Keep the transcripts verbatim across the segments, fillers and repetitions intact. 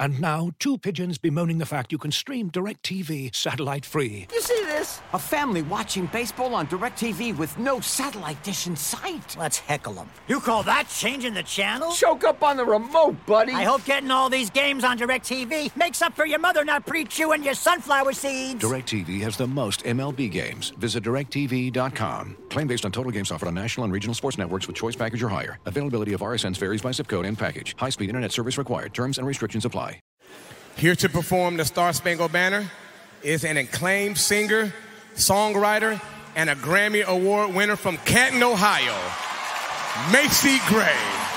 And now, two pigeons bemoaning the fact you can stream DirecTV satellite-free. You see this? A family watching baseball on DirecTV with no satellite dish in sight. Let's heckle them. You call that changing the channel? Choke up on the remote, buddy. I hope getting all these games on DirecTV makes up for your mother not pre-chewing your sunflower seeds. DirecTV has the most M L B games. Visit direct T V dot com. Claim based on total games offered on national and regional sports networks with choice package or higher. Availability of R S Ns varies by zip code and package. High-speed internet service required. Terms and restrictions apply. Here to perform the Star Spangled Banner is an acclaimed singer, songwriter, and a Grammy Award winner from Canton, Ohio, Macy Gray.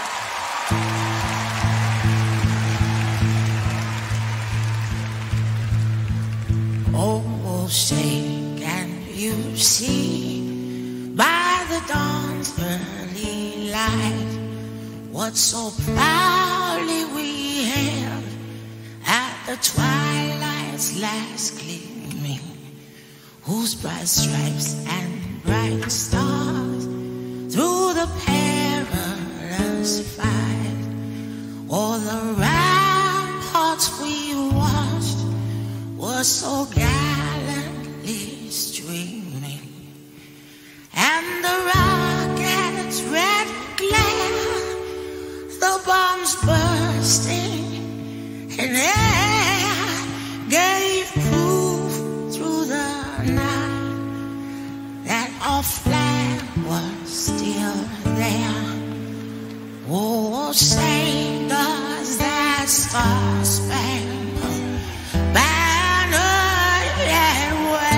Oh, say, can you see by the dawn's early light what so proudly we hailed at the twilight's last gleaming, whose bright stripes and bright stars through the perilous fight, all the ramparts we watched were so gallantly streaming, and the rocket's red glare, the bombs bursting in air, gave proof through the night that our flag was still there. Oh, say does that star-spangled banner yet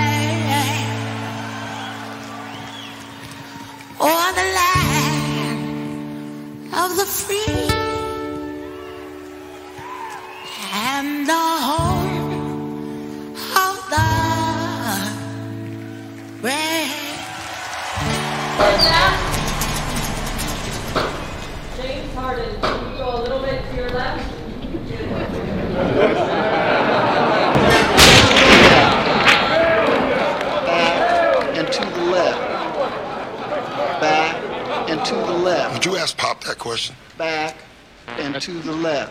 wave o'er the land of the free and the home of the brave? James Harden, can you go a little bit to your left? Back and to the left. Back and to the left. Would you ask Pop that question? Back and to the left.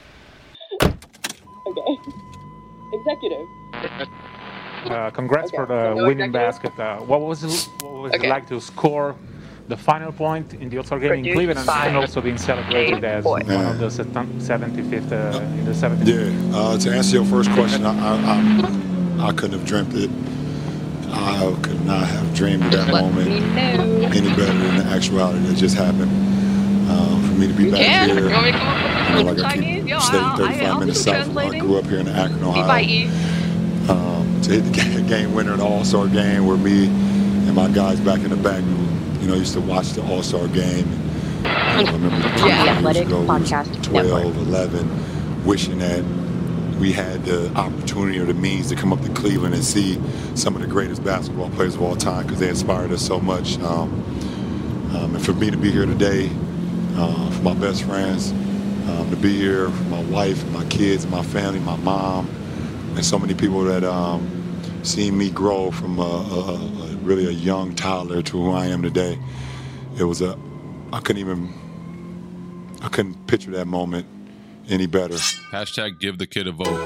Okay. Executive. Uh, congrats Okay, for the so no winning executive? basket. Uh, what was it, what was Okay. it like to score the final point in the All-Star game in Produced Cleveland by and also being celebrated Dave as Boyd. one of the seventy-fifth uh, in the seventieth? Yeah. Uh, to answer your first question, I, I, I, I couldn't have dreamt it. I could not have dreamed of that moment any better than the actuality that just happened. Uh, for me to be You back can. here, You want me to come up you know, like I Chinese? keep Yo, staying I'll- thirty-five I'll minutes do south. I translating. grew up here in Akron, Bye Ohio. Um, to hit the game, game winner in the All-Star game where me and my guys back in the back, you know, used to watch the All-Star game. And, I remember the Yeah. years Athletic ago, Podcast twelve, Network. eleven, wishing that we had the opportunity or the means to come up to Cleveland and see some of the greatest basketball players of all time because they inspired us so much. Um, um, and for me to be here today, uh, for my best friends, um, to be here for my wife, my kids, my family, my mom, and so many people that um, seen me grow from a, a, a really a young toddler to who I am today. It was a, I couldn't even, I couldn't picture that moment any better. Hashtag give the kid a vote.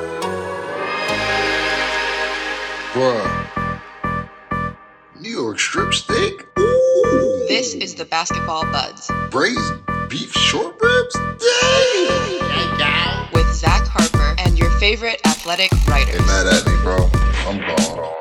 Bruh. New York strip steak? Ooh. This is the Basketball Buds. Braised beef short ribs? Dang! With Zach Harper and your favorite athletic writers. Get mad at me, bro. I'm gone.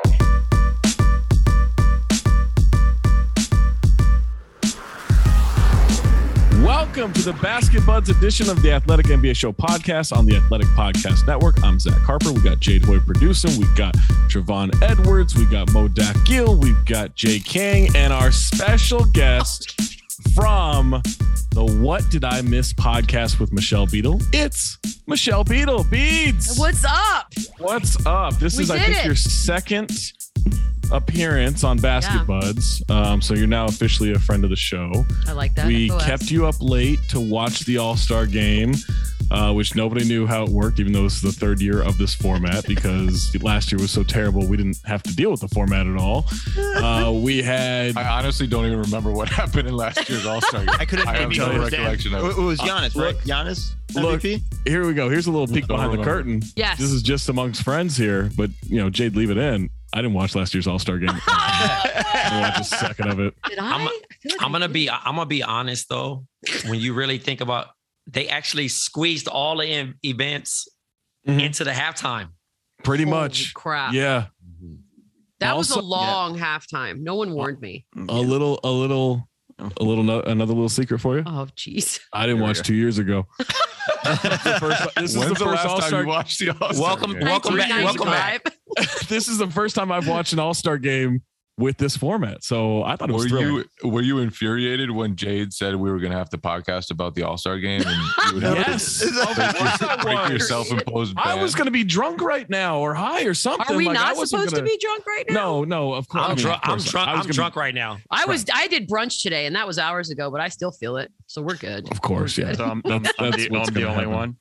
Welcome to the Basket Buds edition of the Athletic N B A Show podcast on the Athletic Podcast Network. I'm Zach Harper. We got Jade Hoy producing. We've got Trevon Edwards. We've got Modak Gill. We've got Jay King. And our special guest from the What Did I Miss podcast with Michelle Beadle. It's Michelle Beadle. Beads. What's up? What's up? This We is, I did think, it. your second appearance on Basket Yeah. Buds. Um, so you're now officially a friend of the show. I like that. We F O S. kept you up late to watch the All-Star game. uh, which nobody knew how it worked, even though it's the third year of this format, because last year was so terrible we didn't have to deal with the format at all. Uh, we had. I honestly don't even remember what happened in last year's All-Star game. I couldn't I have no recollection of it. It was Giannis, right? Giannis M V P? Look, here we go. Here's a little peek Don't behind remember. the curtain. Yes. This is just amongst friends here, but you know, Jade, leave it in. I didn't watch last year's All-Star game. I didn't watch a second of it. Did I? I'm, a, I feel like I'm I gonna did. be I'm gonna be honest though. When you really think about, they actually squeezed all the em- events Mhm. into the halftime. Pretty Holy much. crap. Yeah. That was a Also- long halftime. No one warned me. A little, a little, a little, no, another little secret for you. Oh, jeez. I didn't watch two years ago. This is the first, this is When's the the first last time All-Star you watched the All-Star Welcome, game? welcome back, welcome back. This is the first time I've watched an All-Star game with this format. So I thought it was Were thrilling. you were you infuriated when Jade said we were going to have to podcast about the All-Star game? And you would have Yes. to Of break course your, I break your was. self-imposed I ban? was going to be drunk right now or high or something. Are we Like, I not wasn't supposed gonna- to be drunk right now? No, no, of course. I I'm mean, drunk. of I'm course. drunk. I was I'm gonna drunk be- right now. I was. I did brunch today, and that was hours ago, but I still feel it. So we're good. Of course, yeah. So I'm, I'm, I'm That's the, what's I'm the gonna only happen.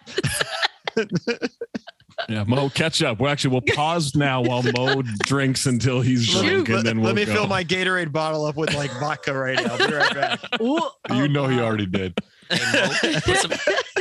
one. Yeah, Mo, catch up. We're actually we'll pause now while Mo drinks until he's drunk, Let, and then we'll let me go. fill my Gatorade bottle up with like vodka right now. I'll be right back. Ooh, You know he already did. Put some,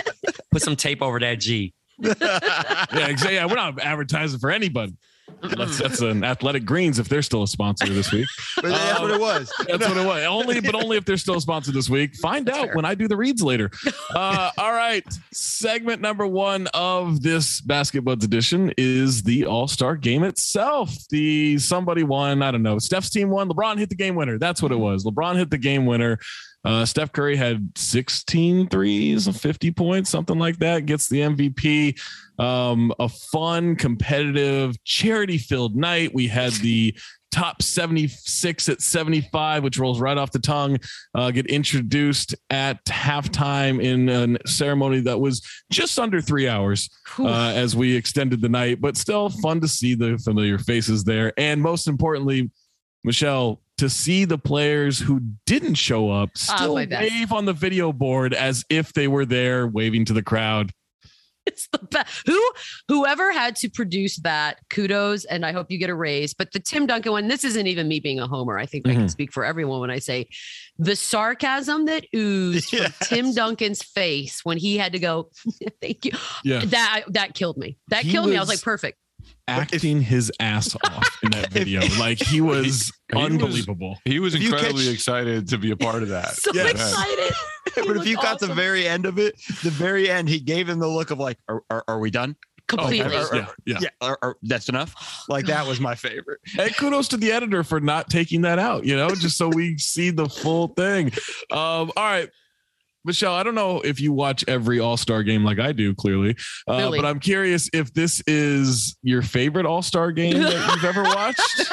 put some tape over that G. Yeah, exactly. Yeah, we're not advertising for anybody. That's, that's an Athletic Greens if they're still a sponsor this week. But that's what it was. That's what it was. Only, but only if they're still a sponsor this week. Find out when I do the reads later. Uh, all right. Segment number one of this Basketbuds edition is the All-Star game itself. The somebody won. I don't know. Steph's team won. LeBron hit the game winner. That's what it was. LeBron hit the game winner. Uh, Steph Curry had sixteen threes, fifty points, something like that. Gets the M V P. Um, a fun, competitive, charity-filled night. We had the top seventy-six at seventy-five, which rolls right off the tongue, uh, get introduced at halftime in a ceremony that was just under three hours uh, as we extended the night, but still fun to see the familiar faces there. And most importantly, Michelle, to see the players who didn't show up still my best. wave on the video board as if they were there waving to the crowd. It's the best. Who, whoever had to produce that, kudos, and I hope you get a raise. But the Tim Duncan one, this isn't even me being a homer. I think I can Mhm. speak for everyone when I say the sarcasm that oozed Yes. from Tim Duncan's face when he had to go, thank you. Yeah. That that killed me. That He killed me. I was- was like, perfect. Acting his ass off in that video. Like he was He was- unbelievable. He was If you incredibly catch- excited to be a part of that. So Yes. excited. He But if you looked got the awesome. very end of it, the very end, he gave him the look of like, "Are, are, are we done? completely. Or- or- Yeah, yeah. yeah. Or, or, that's enough." Like that was my favorite. And kudos to the editor for not taking that out, you know, just so we see the full thing. Um, all right. Michelle, I don't know if you watch every All-Star game like I do, clearly, uh, Really? but I'm curious if this is your favorite All-Star game that you've ever watched.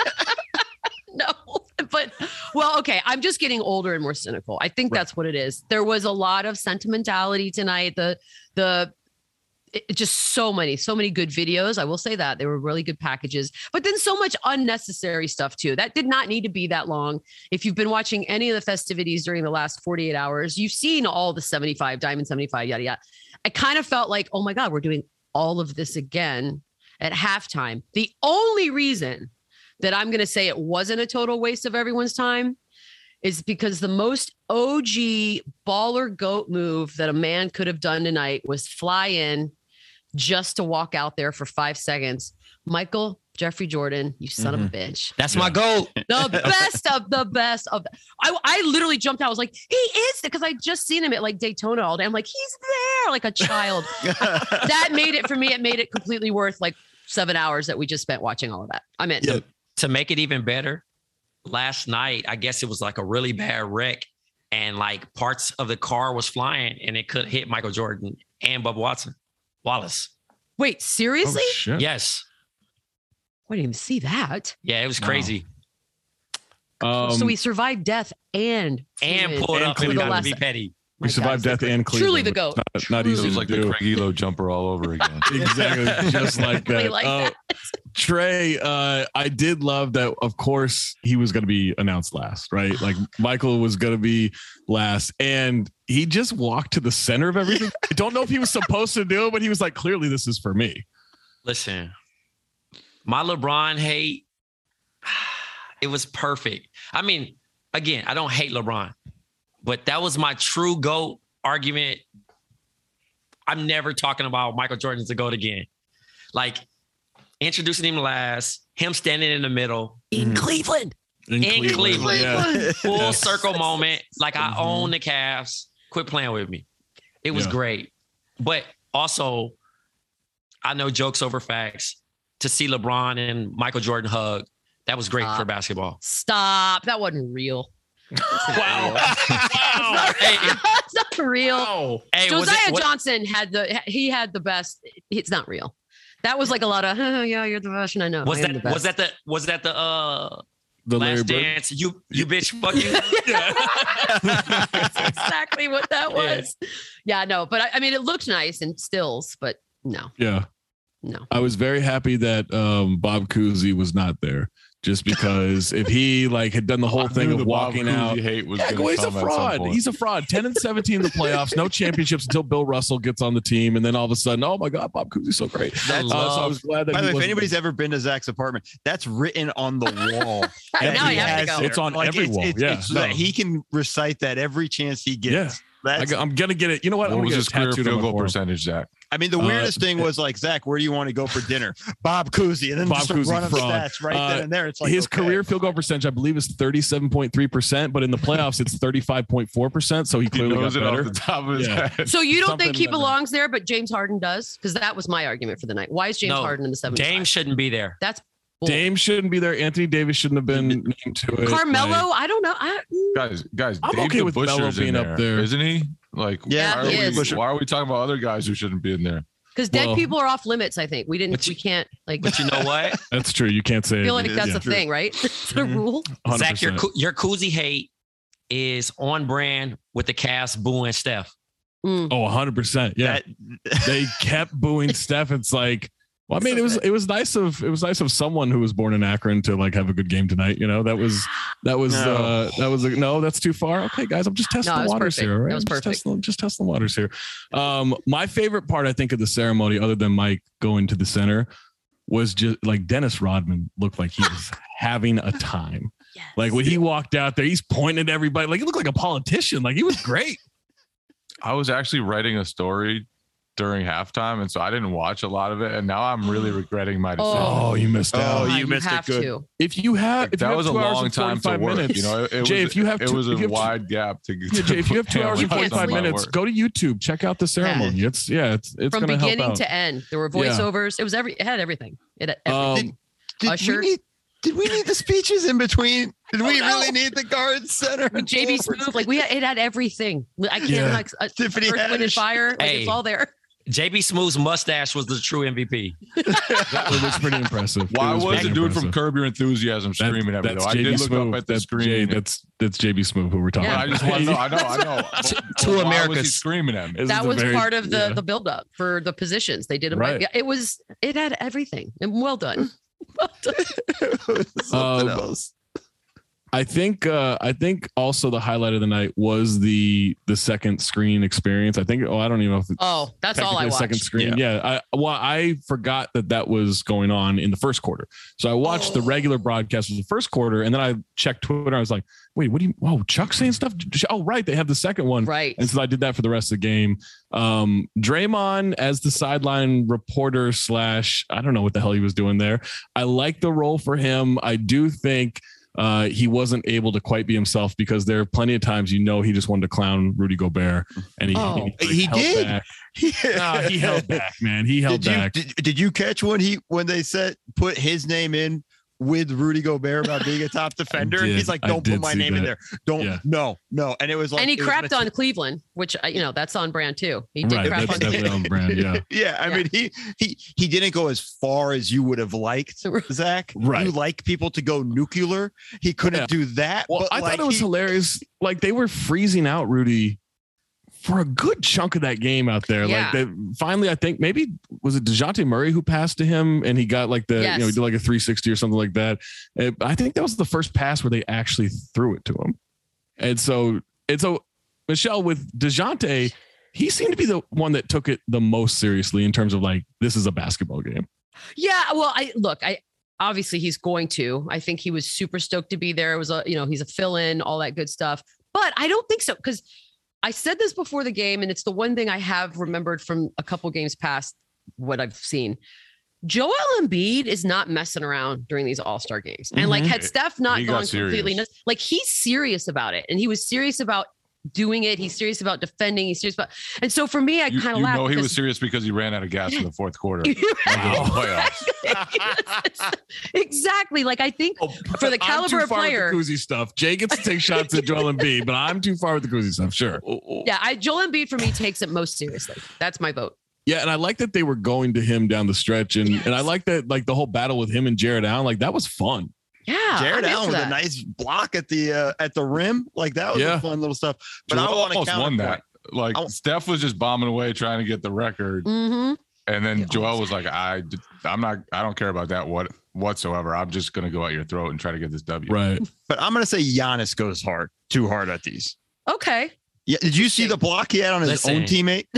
No, but well, okay. I'm just getting older and more cynical. I think Right. that's what it is. There was a lot of sentimentality tonight. The the it, just so many, so many good videos. I will say that they were really good packages, but then so much unnecessary stuff too. That did not need to be that long. If you've been watching any of the festivities during the last forty-eight hours, you've seen all the seventy-five, Diamond seventy-five, yada yada. I kind of felt like, oh my God, we're doing all of this again at halftime. The only reason that I'm going to say it wasn't a total waste of everyone's time is because the most O G baller goat move that a man could have done tonight was fly in just to walk out there for five seconds. Michael Jeffrey Jordan, you son of a bitch. That's my goal. The best of the best of the, I, I literally jumped out. I was like, he is, because I just seen him at like Daytona all day. I'm like, he's there like a child. That made it for me. It made it completely worth like seven hours that we just spent watching all of that. I'm in. Yeah. To make it even better, last night, I guess it was like a really bad wreck and like parts of the car was flying and it could hit Michael Jordan and Bubba Watson. Wallace. Wait, seriously? Oh, shit. Yes. I didn't even see that. Yeah, it was crazy. Um, So we survived death and And flew in pulled up for and the got to last- be petty. we My survived God, death so and Cleveland. truly the which goat. is Not, not It easy was to like do. the Craig Elo jumper all over again. Exactly, just like Exactly that. like Uh, that. Trey, uh, I did love that. Of course, he was going to be announced last, right? Like Michael was going to be last, and he just walked to the center of everything. I don't know if he was supposed to do it, but he was like, clearly this is for me. Listen, my LeBron hate, it was perfect. I mean, again, I don't hate LeBron, but that was my true GOAT argument. I'm never talking about Michael Jordan as a GOAT again. Like, introducing him last, him standing in the middle in mm. Cleveland. In, in Cleveland. Cleveland. Yeah. Full yes. circle moment. Like, mm-hmm. I own the Cavs. Quit playing with me. It was yeah. great. But also, I know jokes over facts. To see LeBron and Michael Jordan hug, that was great Stop. for basketball. Stop. That wasn't real. Wow. wow. Hey. It's not real. Wow. Hey, Josiah it, Johnson had the, he had the best. It's not real. That was like a lot of, oh, yeah, you're the best. And I know. Was I that, was that the, was that the, uh, the Last Dance? You, you bitch, fuck you. That's exactly what that was. Yeah, yeah no, but I, I mean, it looked nice in stills, but no. Yeah. No. I was very happy that um, Bob Cousy was not there, just because if he like had done the whole thing of walking out, hate was yeah, well, he's a fraud. He's a fraud. ten and seventeen in the playoffs, no championships until Bill Russell gets on the team, and then all of a sudden, oh my God, Bob Cousy's so great. That's, uh, so I was glad that. By the way, if anybody's there. ever been to Zach's apartment, that's written on the wall. Now you have to go. It's on like, every it's, wall. It's, yeah, it's, no. He can recite that every chance he gets. Yeah. That's, I, I'm gonna get it. You know what? What I'm was gonna his career field goal percentage, Zach? I mean, the weirdest uh, thing was like, Zach, where do you want to go for dinner? Bob Cousy, and then Bob just Cousy run up fraud. stats right uh, then and there. It's like his okay. career field goal percentage, I believe, is thirty-seven point three percent, but in the playoffs, it's thirty-five point four percent. So he clearly he knows got it better. Off the top of his yeah. head. So you don't Something think he better. belongs there, but James Harden does? Because that was my argument for the night. Why is James no, Harden in the seventh? Dame shouldn't be there. That's bull. Dame shouldn't be there. Anthony Davis shouldn't have been named to it. Carmelo, like, I don't know. I, guys, guys, I'm Dave okay with Melo Busher's being in up there, isn't he? Like, yeah, why, he are is. we, why are we talking about other guys who shouldn't be in there? Because dead well, people are off limits. I think we didn't. You, we can't like. But you know what? That's true. You can't say. I feel like it. that's yeah. a thing, right? It's a rule. one hundred percent. Zach, your your Cousy hate is on brand with the Cavs booing Steph. Mm. Oh, one hundred percent. Yeah, that, they kept booing Steph. It's like, well, I mean, it was it was nice of it was nice of someone who was born in Akron to like have a good game tonight. You know, that was that was no. uh, that was a, no, that's too far. Okay, guys, I'm just testing no, the waters perfect. here. Right? That was just perfect. Testing, just testing the waters here. Um, my favorite part, I think, of the ceremony, other than Mike going to the center, was just like Dennis Rodman looked like he was having a time. Yes. Like when he walked out there, he's pointing at everybody. Like he looked like a politician. Like he was great. I was actually writing a story during halftime, and so I didn't watch a lot of it, and now I'm really regretting my decision. Oh, you missed out. Oh, you, you missed have it good. To. If you have, Like, if that you have was a two hours long and time to work. minutes, You know, it, it Jay, was, if you have it two, was if a you have wide two, gap to. yeah, Jay, if you have two hours and forty-five minutes, go to YouTube, check out the ceremony. Yeah. It's yeah, it's it's From gonna beginning help out. to end, there were voiceovers. Yeah. It was every. It had everything. It had everything. Um, Did, Usher. we need, did we need the speeches in between? Did we Oh, no. really need the guard center? Like J B Smooth, like we had, it had everything. I can't Yeah. like uh, Tiffany Earth, Wind and Haddish. Fire. Like Hey. it's all there. J B Smooth's mustache was the true M V P. It was pretty impressive. Why It was, was the pretty dude from impressive. Curb Your Enthusiasm That- screaming at me? that's Though I J B did look Smoove. up at the That's screen. Jay, that's that's J B Smoove who we're talking Yeah. I about. just want to know. I know. I know. But, To but why was he America's- screaming at me? This That is a was very- part of the yeah. the buildup for the positions. They did it Right. right. It was. It had everything. And well done. Well done. Something Um, else. I think uh, I think also the highlight of the night was the the second screen experience. I think oh I don't even know if it's Oh, that's all I technically a watched. second screen. Yeah, I well I forgot that that was going on in the first quarter. So I watched the regular broadcast of the first quarter, and then I checked Twitter. I was like, wait, what do you? Oh, Chuck's saying stuff. Oh, right, they have the second one. Right. And so I did that for the rest of the game. Um, Draymond as the sideline reporter slash I don't know what the hell he was doing there. I like the role for him. I do think. Uh, he wasn't able to quite be himself because there are plenty of times, you know, he just wanted to clown Rudy Gobert and he, Oh. he, He held did. back. Yeah. Nah, he held back, man. He held Did you, back. did, did you catch when he when they said put his name in with Rudy Gobert about being a top defender? And did. he's like, I don't did put my see name in that. there. Don't Yeah. no, no. And it was like And he it was crapped meant on Cleveland, which uh, you know that's on brand too. He did Right, crap that's on definitely Cleveland. on brand. Yeah, Yeah, I Yeah. mean, he he he didn't go as far as you would have liked, Zach. Right. You like people to go nuclear. He couldn't Yeah. do that. Well, but I like thought it was he, hilarious. Like they were freezing out Rudy for a good chunk of that game out there. Yeah. Like they finally, I think maybe was it DeJounte Murray who passed to him and he got like the, Yes. you know, he did like a three sixty or something like that. And I think that was the first pass where they actually threw it to him. And so it's a, Michelle, with DeJounte, he seemed to be the one that took it the most seriously in terms of like, this is a basketball game. Yeah. Well, I look, I obviously he's going to. I think he was super stoked to be there. It was a, you know, he's a fill-in, all that good stuff. But I don't think so, because I said this before the game, and it's the one thing I have remembered from a couple games past what I've seen. Joel Embiid is not messing around during these all-star games. And like, had Steph not He gone got serious. completely nuts, like he's serious about it. And he was serious about doing it. He's serious about defending. He's serious about, and so for me, I You, kind of you laugh. know he because- was serious because he ran out of gas in the fourth quarter. of the playoffs. Exactly. Like I think for the I'm too caliber of far player, with the koozie stuff. Jay gets to take shots at Joel Embiid, but I'm too far with the koozie stuff. Sure. yeah, I Joel Embiid for me takes it most seriously. That's my vote. Yeah, and I like that they were going to him down the stretch, and and I like that like the whole battle with him and Jared Allen, like that was fun. Yeah, Jared I'm Allen into with that. a nice block at the uh, at the rim, like that was Yeah. a fun little stuff. But Joel I want to almost won that. Like I- Steph was just bombing away trying to get the record, Mm-hmm. and then Joel was like, "I, I'm not. I don't care about that what whatsoever. I'm just gonna go at your throat and try to get this W." Right. But I'm gonna say Giannis goes hard, too hard at these. Okay. Yeah, did you see the block he had on his Listen. own teammate?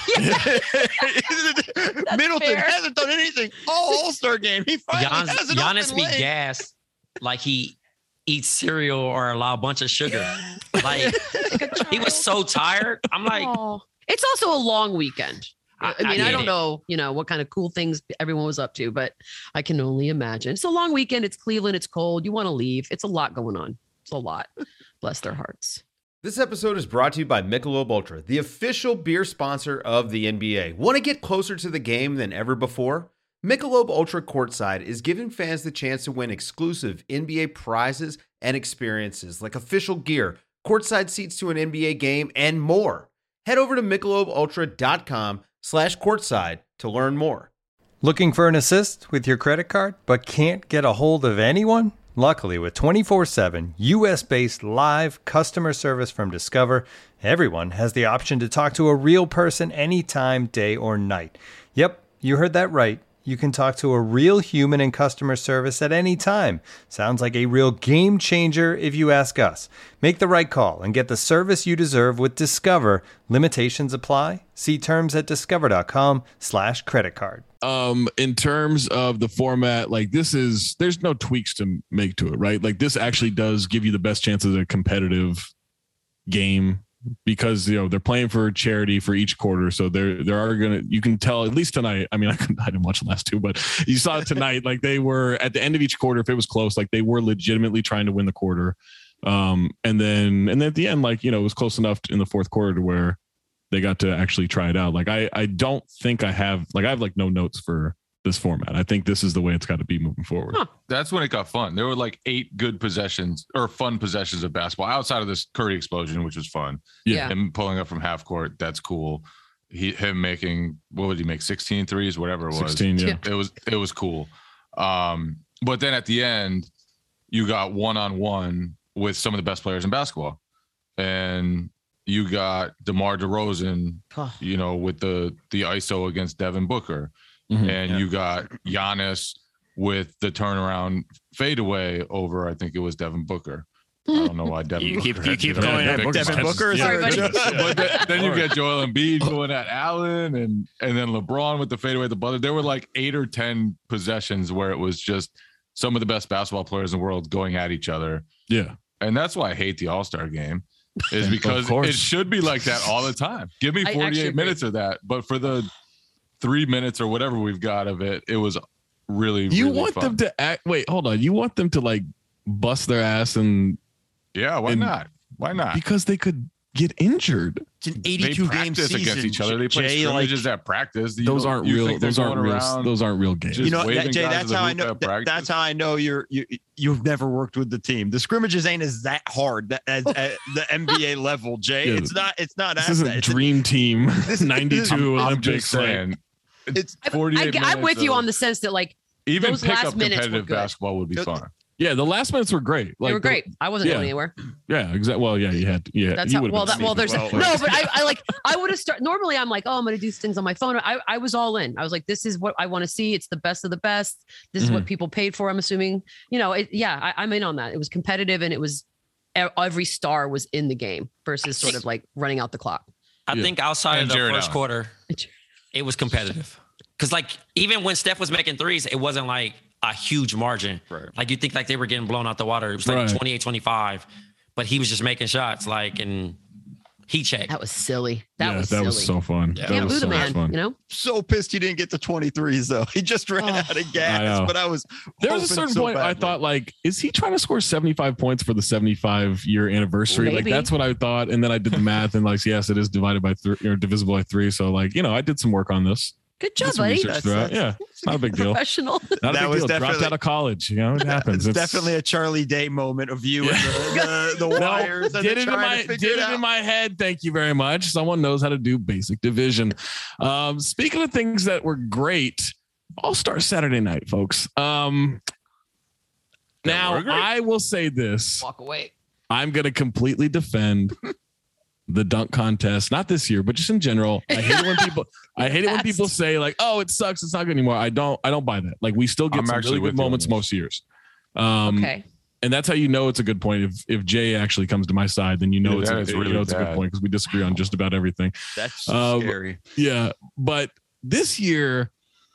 Middleton fair. hasn't done anything all All-Star game. He finally Giannis, has it up Giannis and be laying. gassed like he eats cereal or allow a bunch of sugar. Like he was so tired. I'm like, Aw. It's also a long weekend. I, I- I mean, I I, get don't it. know, you know, what kind of cool things everyone was up to, but I can only imagine. It's a long weekend. It's Cleveland. It's cold. You want to leave. It's a lot going on. It's a lot. Bless their hearts. This episode is brought to you by Michelob Ultra, the official beer sponsor of the N B A. Want to get closer to the game than ever before? Michelob Ultra Courtside is giving fans the chance to win exclusive N B A prizes and experiences like official gear, courtside seats to an N B A game, and more. Head over to michelobultra.com slash courtside to learn more. Looking for an assist with your credit card but can't get a hold of anyone? Luckily, with twenty-four seven U S-based live customer service from Discover, everyone has the option to talk to a real person anytime, day or night. Yep, you heard that right. You can talk to a real human in customer service at any time. Sounds like a real game changer if you ask us. Make the right call and get the service you deserve with Discover. Limitations apply. See terms at discover.com slash credit card. Um, in terms of the format, like this is, there's no tweaks to make to it, right? Like this actually does give you the best chance of a competitive game because, you know, they're playing for charity for each quarter. So there, there are going to, you can tell at least tonight. I mean, I, couldn't, I didn't watch the last two, but you saw it tonight. Like they were at the end of each quarter, if it was close, like they were legitimately trying to win the quarter. Um, and then, and then at the end, like, you know, it was close enough in the fourth quarter to where they got to actually try it out. Like, I, I don't think I have, like, I have like no notes for this format. I think this is the way it's got to be moving forward. Huh. That's when it got fun. There were like eight good possessions or fun possessions of basketball outside of this Curry explosion, which was fun. Yeah. Him pulling up from half court. That's cool. He, him making, what would he make? sixteen threes, whatever it was. sixteen, yeah. It was, it was cool. Um, but then at the end, you got one-on-one with some of the best players in basketball. And you got DeMar DeRozan, you know, with the the I S O against Devin Booker. Mm-hmm. And Yeah. you got Giannis with the turnaround fadeaway over, I think it was Devin Booker. I don't know why Devin You Booker keep- had you keep to get going that at big Devin punch. Booker? Is Sorry, there a buddy. joke? But then, then you get Joel Embiid going at Allen and and then LeBron with the fadeaway at the buzzer. There were like eight or ten possessions where it was just some of the best basketball players in the world going at each other. Yeah. And that's why I hate the All-Star game, is Of because course. it should be like that all the time. Give me I actually forty-eight agree. minutes of that. But for the three minutes or whatever we've got of it, it was really, You really want fun. them to act, wait, hold on. You want them to like bust their ass and Yeah, why and- not? Why not? because they could get injured. It's an They eighty-two game practice season. against each other. They play Jay, like, scrimmages at practice. You Those don't- aren't you real. think they're Those aren't going real. around Those aren't real games. just you know, waving that, Jay, guys that's to the how I hoop know. at that- practice? that's how I know you're you you've never worked with the team. The scrimmages ain't as that hard that, as, at the N B A level, Jay. Yeah, it's not. It's not. This as isn't that. It's a- Dream Team this- ninety-two I'm Olympics. just like- saying. It's I, forty-eight I, I'm with minutes you of- on the sense that like Even those pick last up minutes were competitive good. basketball would be The- fun. Yeah, the last minutes were great. They Like were the- great. I wasn't yeah. going anywhere. Yeah, exactly. Well, yeah, you had. To, yeah, That's you how. would've Well, been that, well, there's sneaky. no, but I, I like. I would have started. Normally, I'm like, oh, I'm going to do things on my phone. I, I was all in. I was like, this is what I want to see. It's the best of the best. This is what Mhm. people paid for. I'm assuming. You know, it, yeah, I, I'm in on that. It was competitive and it was every star was in the game versus sort of like running out the clock. I Yeah. think outside And of the Jared first Allen. quarter, it was competitive. Because like even when Steph was making threes, it wasn't like a huge margin. Right. Like you think like they were getting blown out the water. It was like Right. twenty-eight twenty-five, but he was just making shots like and he checked. That was silly. That yeah, was that silly. was so fun. Yeah. That Can't was boo so the much man, fun. you know? So pissed he didn't get to twenty-threes though. He just ran Oh. out of I gas. know. But I was There was a hoping certain so point I badly. thought, like, is he trying to score seventy-five points for the seventy-five year anniversary? Maybe. Like, that's what I thought. And then I did the math and, like, yes, it is divided by three or divisible by three. So, like, you know, I did some work on this. Good Did job, some buddy. research throughout. Yeah, it's not a big deal. Professional. Not a That big was deal. Dropped definitely- out of college. You know, it happens. It's definitely a Charlie Day moment of you and the, the, the No, wires. and did the it in trying my to figure did it it out. in my head. Thank you very much. Someone knows how to do basic division. Um, speaking of things that were great, All Star Saturday night, folks. Um, now I will say this: Walk away. I'm going to completely defend the dunk contest, not this year, but just in general. I hate it when people. I hate it when people say like, "Oh, it sucks. It's not good anymore." I don't. I don't buy that. Like we still get I'm some actually really with good you on moments this. most years. Um, Okay. And that's how you know it's a good point. If if Jay actually comes to my side, then you know Yeah, it's, that a, is you really know it's a good bad. point because we disagree on just about everything. That's Um, scary. Yeah, but this year,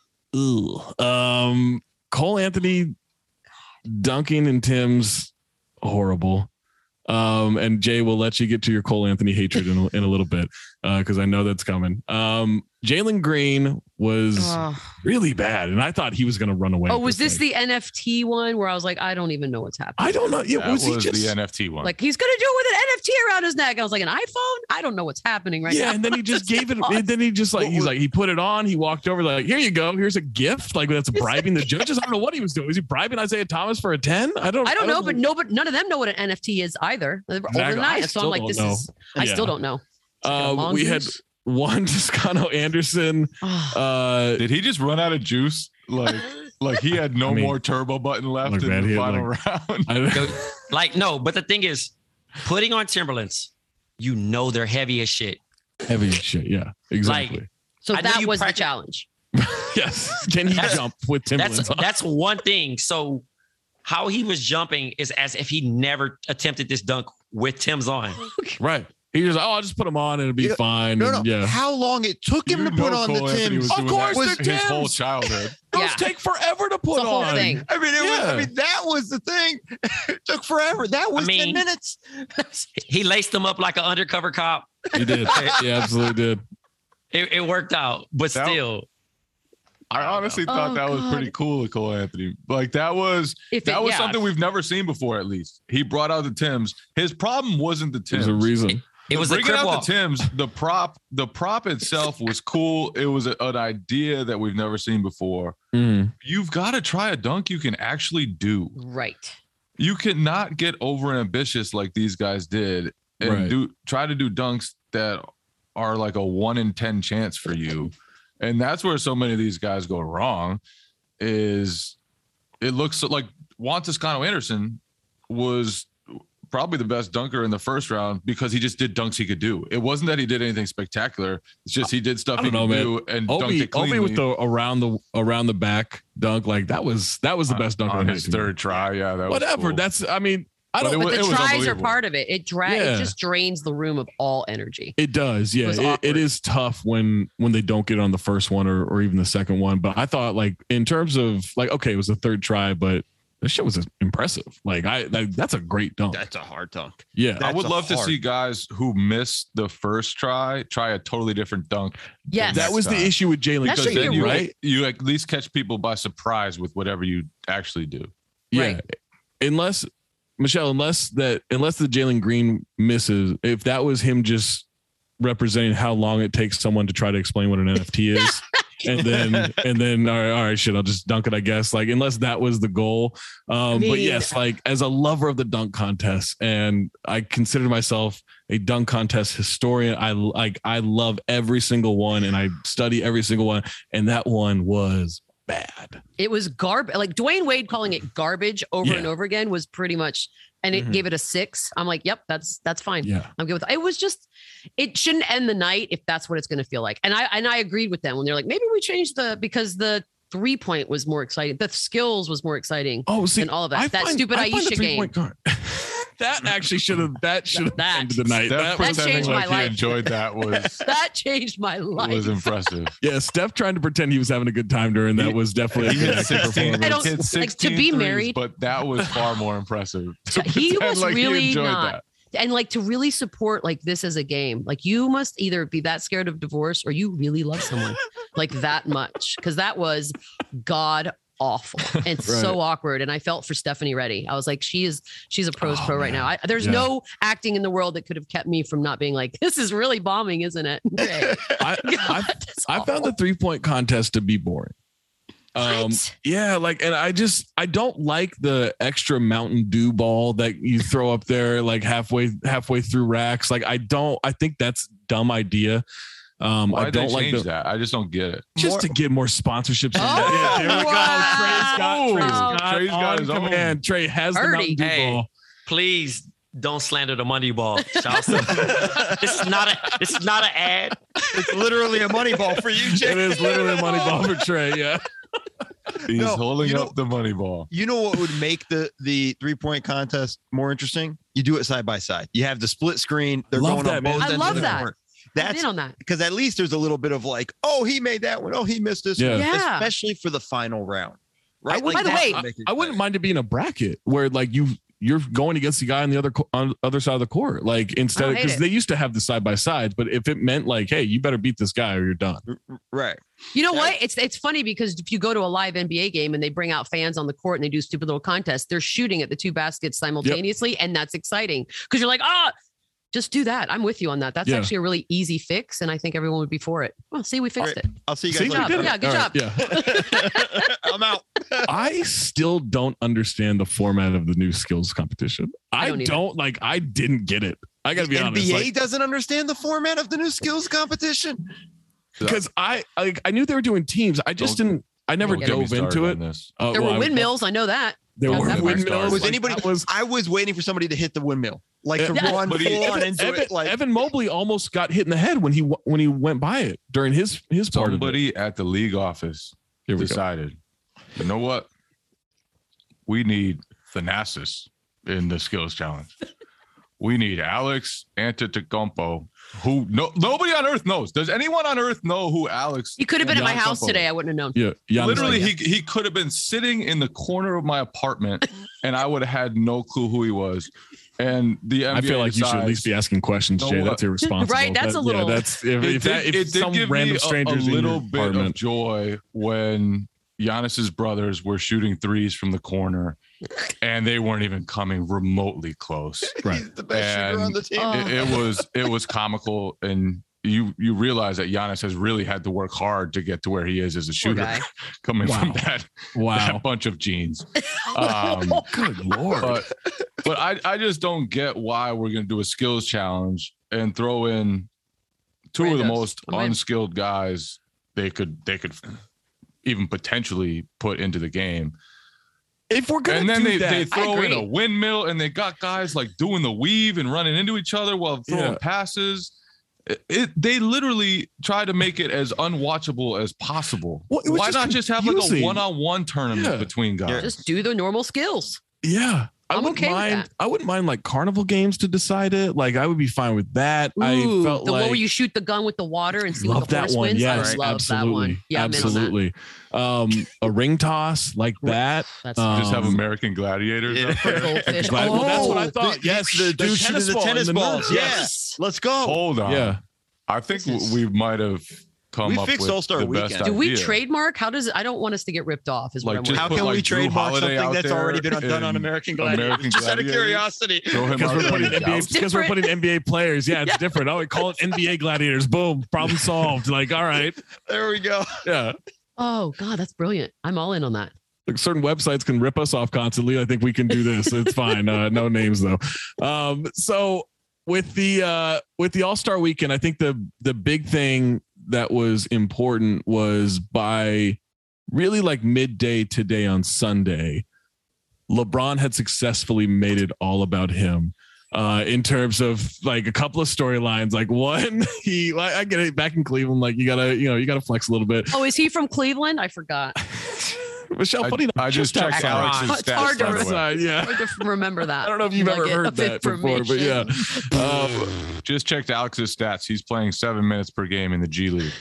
ugh, um, Cole Anthony dunking in Tim's horrible. Um, and Jay will let you get to your Cole Anthony hatred in a, in a little bit because I know that's coming. Um, Jalen Green was Oh. really bad, and I thought he was going to run away. Oh, with was this thing. the N F T one where I was like, I don't even know what's happening? I don't know. Yeah, That was, was, he just the N F T one. Like he's gonna do it with an N F T around his neck. I was like, an iPhone? I don't know what's happening right yeah, now. and then he just This gave it. is awesome. And then he just like he's like he put it on. He walked over like, here you go. Here's a gift. Like that's bribing the judges. I don't know what he was doing. Was he bribing Isaiah Thomas for a ten? I don't. I don't know, but no, but none of them know what an N F T is either. They were older Exactly. than I I am, so I'm still like, don't this know. is. I Yeah. still don't know. It's like a Um, we had mongoose. one Toscano Anderson. Uh, Did he just run out of juice? Like, like he had no I mean, more turbo button left look, in man, the he had, final like- round. I, Like no, but the thing is, putting on Timberlands, you know they're heavy as shit. heavy shit. Yeah, exactly. Like So I know that you was the practice- challenge. yes. Can he That's- jump with Timberlands? That's on? that's one thing. So how he was jumping is as if he never attempted this dunk with Tim's on. right. He was like, oh, I'll just put them on and it'll be Yeah. fine. No, and, no. yeah. How long it took him You to put know on Cole the Anthony Timbs? was Of doing course that they're his whole Timbs. childhood. Those Yeah. take forever to put It's the whole on. thing. I mean, it was, Yeah. I mean, that was the thing. It took forever. That was mean- ten minutes. He laced them up like an undercover cop. He did. He absolutely did. It, it worked out, but That- still, I honestly Oh, thought that was God. pretty cool with Cole Anthony. Like that was If it- that was yeah. something we've never seen before. At least he brought out the Timbs. His problem wasn't the There's Timbs. a reason. it was the Bringing crip out walk. the Timbs. The prop, the prop itself was cool. It was a, an idea that we've never seen before. Mm. You've got to try a dunk you can actually do. Right. You cannot get over ambitious like these guys did and Right. do try to do dunks that are like a one in ten chance for you. And that's where so many of these guys go wrong. Is it looks so, like Juan Toscano Anderson was probably the best dunker in the first round because he just did dunks he could do. It wasn't that he did anything spectacular. It's just he did stuff I he don't could know, do man. and dunked Obi, it cleanly. Obi with the around the around the back dunk, like that was that was the best dunk on I've his seen. third try. Yeah, that was Whatever. cool. That's I mean, I But don't. it But wa- the was tries are unbelievable. part of it. It dra- Yeah. It just drains the room of all energy. It does, yeah. was It, awkward. it is tough when when they don't get on the first one or or even the second one. But I thought like in terms of like okay, it was the third try, but this shit was impressive. Like I like, that's a great dunk. That's a hard dunk. Yeah, I would That's a love to hard- see guys who missed the first try try a totally different dunk. Yes. that was the time. issue with Jalen. That's Because true, then you're you, right? you at least catch people by surprise with whatever you actually do. Yeah, Right. unless Michelle, unless that unless the Jalen Green misses, if that was him just representing how long it takes someone to try to explain what an N F T is. And then, and then, all right, all right, shit, I'll just dunk it, I guess. Like, unless that was the goal. Um, mean- but yes, like, as a lover of the dunk contest, and I consider myself a dunk contest historian. I like, I love every single one, and I study every single one. And that one was bad. It was garbage. Like Dwayne Wade calling it garbage over Yeah. and over again was pretty much, and it Mhm. gave it a six. I'm like, yep, that's that's fine. Yeah. I'm good with it. It was just, it shouldn't end the night if that's what it's going to feel like. And I and I agreed with them when they're like, maybe we change the because the three point was more exciting. The skills was more exciting Oh, see, than all of that. I that find- stupid I find the Aisha game. three-point guard- that actually should have that should have ended the night. Steph That, That pretending changed my like he life. enjoyed that was That changed my life. was impressive. yeah, Steph trying to pretend he was having a good time during that was definitely He a hit good sixteen, performance. I don't- he hit like, to sixteen be threes, married- but that was far more impressive. To He pretend was like really enjoyed not. that. And like to really support like this as a game, like you must either be that scared of divorce or you really love someone like that much. Cause that was god awful and so awkward. And I felt for Stephanie Reddy. I was like, she is, she's a pro's Oh, pro right man. now. I, there's Yeah. no acting in the world that could have kept me from not being like, this is really bombing, isn't it? Okay. I, I, That's I found the awful. three point contest to be boring. Um, What? yeah, like, and I just I don't like the extra Mountain Dew ball that you throw up there like halfway halfway through racks. Like, I don't. I think that's a dumb idea. Um, Why I don't they like change the, that? I just don't get it. just More- to get more sponsorships. Oh, yeah, there we wow. go. Trey's got, Trey's Oh. got, Trey's got on his own. command. Trey has the Birdie. Mountain Dew Hey. ball. Please don't slander the money ball. Charleston. This is not a this is not an ad. It's literally a money ball for you, Jay. It is literally a money ball for Trey. Yeah. He's No, holding you up the money ball. You know what would make the the three point contest more interesting? You do it side by side. You have the split screen. They're Love going that, on man. both I ends love of the that. court. I'm That's in on that. because at least there's a little bit of like, oh, he made that one. Oh, he missed this Yeah. one. Yeah. Especially for the final round. Right. I would- By the that way- would make it I wouldn't better. mind it being a bracket where like you you're going against the guy on the other co- on the other side of the court. Like instead I of hate because it. they used to have the side by sides, but if it meant like, hey, you better beat this guy or you're done. Right. You know what? It's it's funny because if you go to a live N B A game and they bring out fans on the court and they do stupid little contests, they're shooting at the two baskets simultaneously, and that's exciting because you're like, ah, just do that. I'm with you on that. That's Yeah. actually a really easy fix, and I think everyone would be for it. Well, see, we fixed All right. it. I'll see you guys See, Good later. job. Yeah, good All job. right, yeah. I'm out. I still don't understand the format of the new skills competition. I I don't don't, either. like. I didn't get it. I got to be The honest. N B A like, doesn't understand the format of the new skills competition. because I like I knew they were doing teams. I just Don't- didn't. I never Don't get me dove into started it. on this. Uh, There well, were I- windmills. I know that. There How's were that work? windmills. Was like, anybody? that was- I was waiting for somebody to hit the windmill, like to Yeah. run But he- full on into Evan, it. Like Evan Mobley almost got hit in the head when he w- when he went by it during his his part of it. Somebody at the league office Here we go. decided, you know what? We need Thanasis in the skills challenge. We need Alex Antetokounmpo, who no nobody on earth knows. Does anyone on earth know who Alex? He could have been at my house Antetokounmpo today. is? I wouldn't have known. Yeah, Giannis Literally, Ball. he he could have been sitting in the corner of my apartment, and I would have had no clue who he was. And the N B A I feel like you should at decides- least be asking questions, No, Jay. what? That's irresponsible. Right, that's That- a little- Yeah, that's if, It if, did, that, if it did some give random me a, a strangers in little your bit apartment. of joy when Giannis's brothers were shooting threes from the corner, and they weren't even coming remotely close. Right. the best shooter on the team. Oh. It, it was it was comical, and you you realize that Giannis has really had to work hard to get to where he is as a Poor shooter, guy. coming from Wow. that, Wow. that bunch of genes. Um, Good lord. but but I, I just don't get why we're going to do a skills challenge and throw in two of the Randos. most Win. unskilled guys they could they could even potentially put into the game. If we're gonna And then do they, that, they I throw in agree. a windmill, and they got guys like doing the weave and running into each other while throwing Yeah. passes. It, it they literally try to make it as unwatchable as possible. Well, it was Why just not just have like confusing. a one-on-one tournament Yeah. between guys? Just do the normal skills. yeah. I I'm wouldn't okay with mind. that. I wouldn't mind like carnival games to decide it. Like I would be fine with that. Ooh, I felt the like one where you shoot the gun with the water and see love what the that horse one. wins. Yes, I love absolutely. that one. Yeah, I'm in on that. absolutely. Um, a ring toss like that. That's um, Just have American gladiators. Yeah. up there. goldfish. Glad- well, that's what I Oh, thought. the- yes, the the, dude shooting tennis the ball tennis in the balls. net. Yes. Let's go. Hold on. Yeah. I think This is- we might have come We up fixed with All-Star the Weekend. best Do we idea. trademark? How does it? I don't want us to get ripped off. Is what Like, I'm just worried How put, can we like, Drew trademark Holiday something out that's there already been done on and American Gladiators? American Just out of Gladiators. curiosity. Throw him Because out we're there putting in N B A Dallas. because we're putting N B A players. Yeah, it's Yeah. different. Oh, we call it N B A gladiators. Boom, problem solved. Like, all right, There we go. yeah. Oh God, that's brilliant. I'm all in on that. Like certain websites can rip us off constantly. I think we can do this. It's fine. Uh, no names though. Um, so with the uh, with the All Star Weekend, I think the the big thing that was important was by really like midday today on Sunday, LeBron had successfully made it all about him. Uh, in terms of like a couple of storylines, like one, he, like, I get it back in Cleveland, like you gotta, you know, you gotta flex a little bit. Oh, is he from Cleveland? I forgot. Michelle, I, funny enough, I just just checked outside. Alex's It's stats. hard to by the way. Outside, yeah. Hard to remember that. I don't know if you've ever Nugget heard of that before, but yeah. information. Um, Just checked Alex's stats. He's playing seven minutes per game in the G League.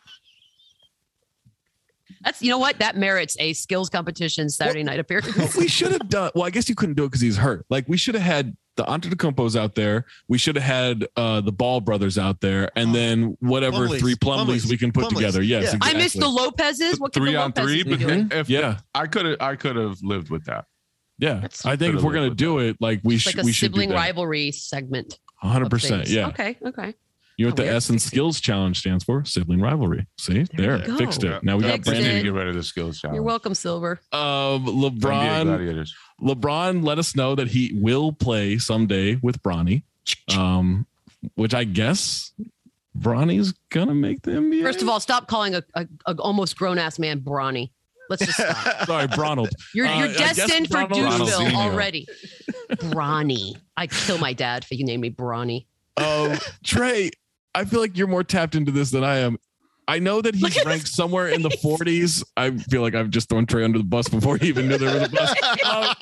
That's, you know what? That merits a skills competition Saturday night appearance. what we should have done. Well, I guess you couldn't do it because he's hurt. Like we should have had the Antetokounmpos out there. We should have had uh, the Ball brothers out there, and then whatever Plumlees. three Plumlees we can put Plumlees. together. Yes, Yeah. exactly. I missed the Lopez's. What can Three the on Lopez's three, be but doing? if Yeah. I could have, I could have lived with that. Yeah, That's- I think if we're gonna do it, like we It's should, like a we should do sibling that. rivalry segment. one hundred of percent. things. Yeah. Okay. Okay. You know what Oh, the weird. S in Skills Challenge stands for? Sibling rivalry. See, there, we go. fixed it. Now we got Fixed We need Brandon. to it. get rid of the skills challenge. You're welcome, Silver. Um, N B A LeBron. Gladiators. LeBron let us know that he will play someday with Bronny, um, which I guess Bronny's gonna make the N B A. First of all, stop calling a, a, a almost grown ass man brawny. Let's just stop. sorry, Bronald. You're Uh, you're I guess destined for Bronald- Doucheville Ronaldinho. already. Brawny. I'd kill my dad if he named me Brawny. Um, Trey, I feel like you're more tapped into this than I am. I know that Look he's at ranked his somewhere in the forties. I feel like I've just thrown Trey under the bus before he even knew there was a bus. Um,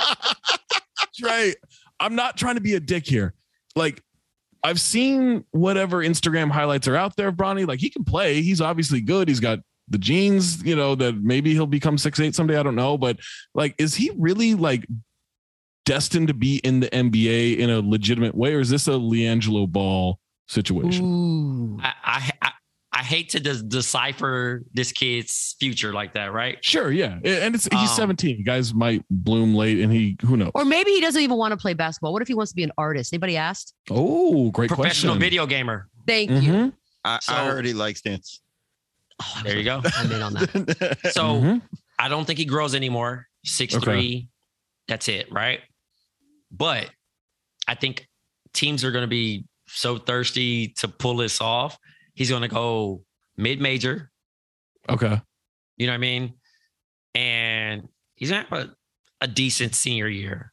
Trey, I'm not trying to be a dick here. Like, I've seen whatever Instagram highlights are out there of Bronny. Like, he can play. He's obviously good. He's got the genes, you know, that maybe he'll become six eight someday. I don't know. But, like, is he really, like, destined to be in the N B A in a legitimate way? Or is this a LiAngelo Ball situation? Ooh. I, I, I, I hate to de- decipher this kid's future like that, right? Sure, yeah, and it's he's Um, seventeen. Guys might bloom late, and he who knows? Or maybe he doesn't even want to play basketball. What if he wants to be an artist? Anybody asked? Oh, great Professional question. video gamer. Thank you. Mhm. I, So- I heard he likes dance. Oh, There you go. I'm in on that. So Mhm. I don't think he grows anymore. Six Okay. three. That's it, right? But I think teams are going to be so thirsty to pull this off. He's going to go mid-major. Okay. You know what I mean? And he's going to have a, a decent senior year.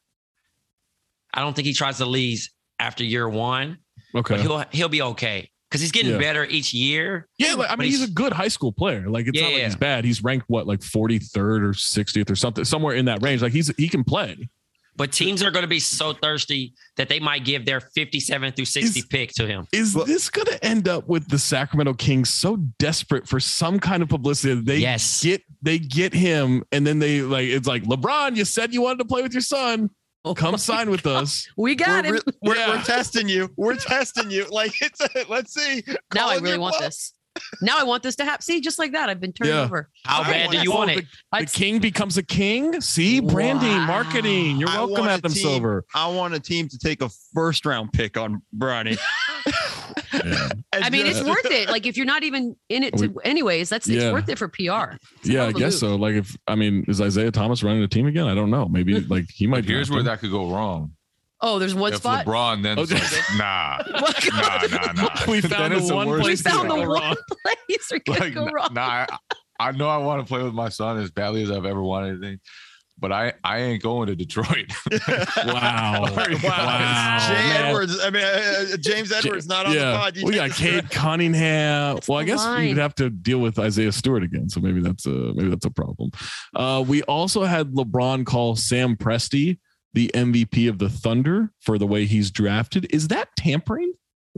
I don't think he tries to leave after year one. Okay. But he'll he'll be okay because he's getting Yeah. better each year. Yeah, like, I But mean, he's, a good high school player. Like, it's not like Yeah. he's bad. He's ranked what, like forty-third or sixtieth or something, somewhere in that range. Like, he's he can play. But teams are going to be so thirsty that they might give their fifty-seven through sixty Is- pick to him. Is this going to end up with the Sacramento Kings so desperate for some kind of publicity that they Yes. get they get him, and then they like it's like LeBron, you said you wanted to play with your son. Come sign with us. We got We're, him. we're, Yeah. we're testing you. We're testing you. Like it's a, let's see. Now Call I in really your want bluff. this. Now I want this to happen. See, just like that, I've been turned Yeah. over. How I bad want do you to- want Oh, it? The, the king becomes a king. See, branding, Wow. marketing. You're I welcome want at a them, team- Silver. I want a team to take a first round pick on Bronny. Yeah. I mean, it's worth it. Like if you're not even in it to, anyways, that's it's Yeah. worth it for P R. It's a Yeah, hell I of a guess move. so. Like, if I mean, is Isaiah Thomas running a team again? I don't know. Maybe like he might. But here's draft where him. that could go wrong. Oh, there's one If spot. LeBron then Okay. says, nah, nah, nah, nah. We Then found it's the one worst We place thing to found the go ever. one wrong. place we could Like, go nah, wrong. nah, I, I know I want to play with my son as badly as I've ever wanted anything, but I, I ain't going to Detroit. Wow. Sorry, Wow. guys. Jay man. Edwards. I mean, uh, uh, James Edwards not on yeah. the pod. You We take got this- Cade Cunningham. That's Well, I the guess line. you'd have to deal with Isaiah Stewart again. So maybe that's a maybe that's a problem. Uh, we also had LeBron call Sam Presti the M V P of the Thunder for the way he's drafted. Is that tampering?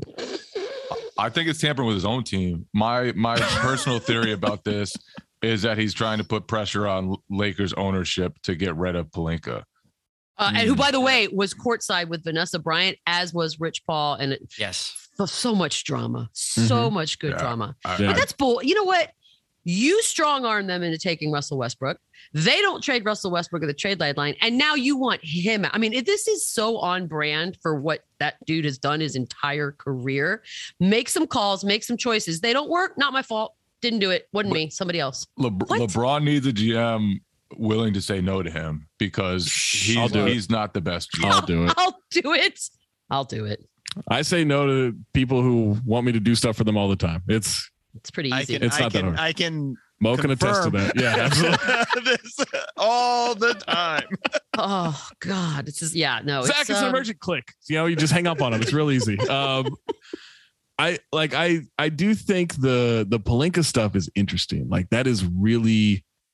I think it's tampering with his own team. My my personal theory about this is that he's trying to put pressure on Lakers ownership to get rid of Pelinka. Uh, and who, by the way, was courtside with Vanessa Bryant, as was Rich Paul, and it, Yes. so much drama, so Mhm. much good Yeah. drama. I- Yeah. But that's bull. You know what? You strong arm them into taking Russell Westbrook. They don't trade Russell Westbrook at the trade deadline, and now you want him. I mean, if this is so on brand for what that dude has done his entire career. Make some calls, make some choices. They don't work. Not my fault. Didn't do it. Wasn't me. Somebody else. Le- What? LeBron needs a G M willing to say no to him because I'll he's do it. he's not the best G M. I'll do it. I'll do it. I'll do it. I say no to people who want me to do stuff for them all the time. It's It's pretty I easy. can, It's I not that can, hard. I can Mo can attest to confirm that. Yeah, absolutely. this all the time. Oh God, it's just yeah. No, Zach, it's, it's an um, emergent click. You know, you just hang up on them. It's real easy. Um, I like I I do think the the Pelinka stuff is interesting. Like that is really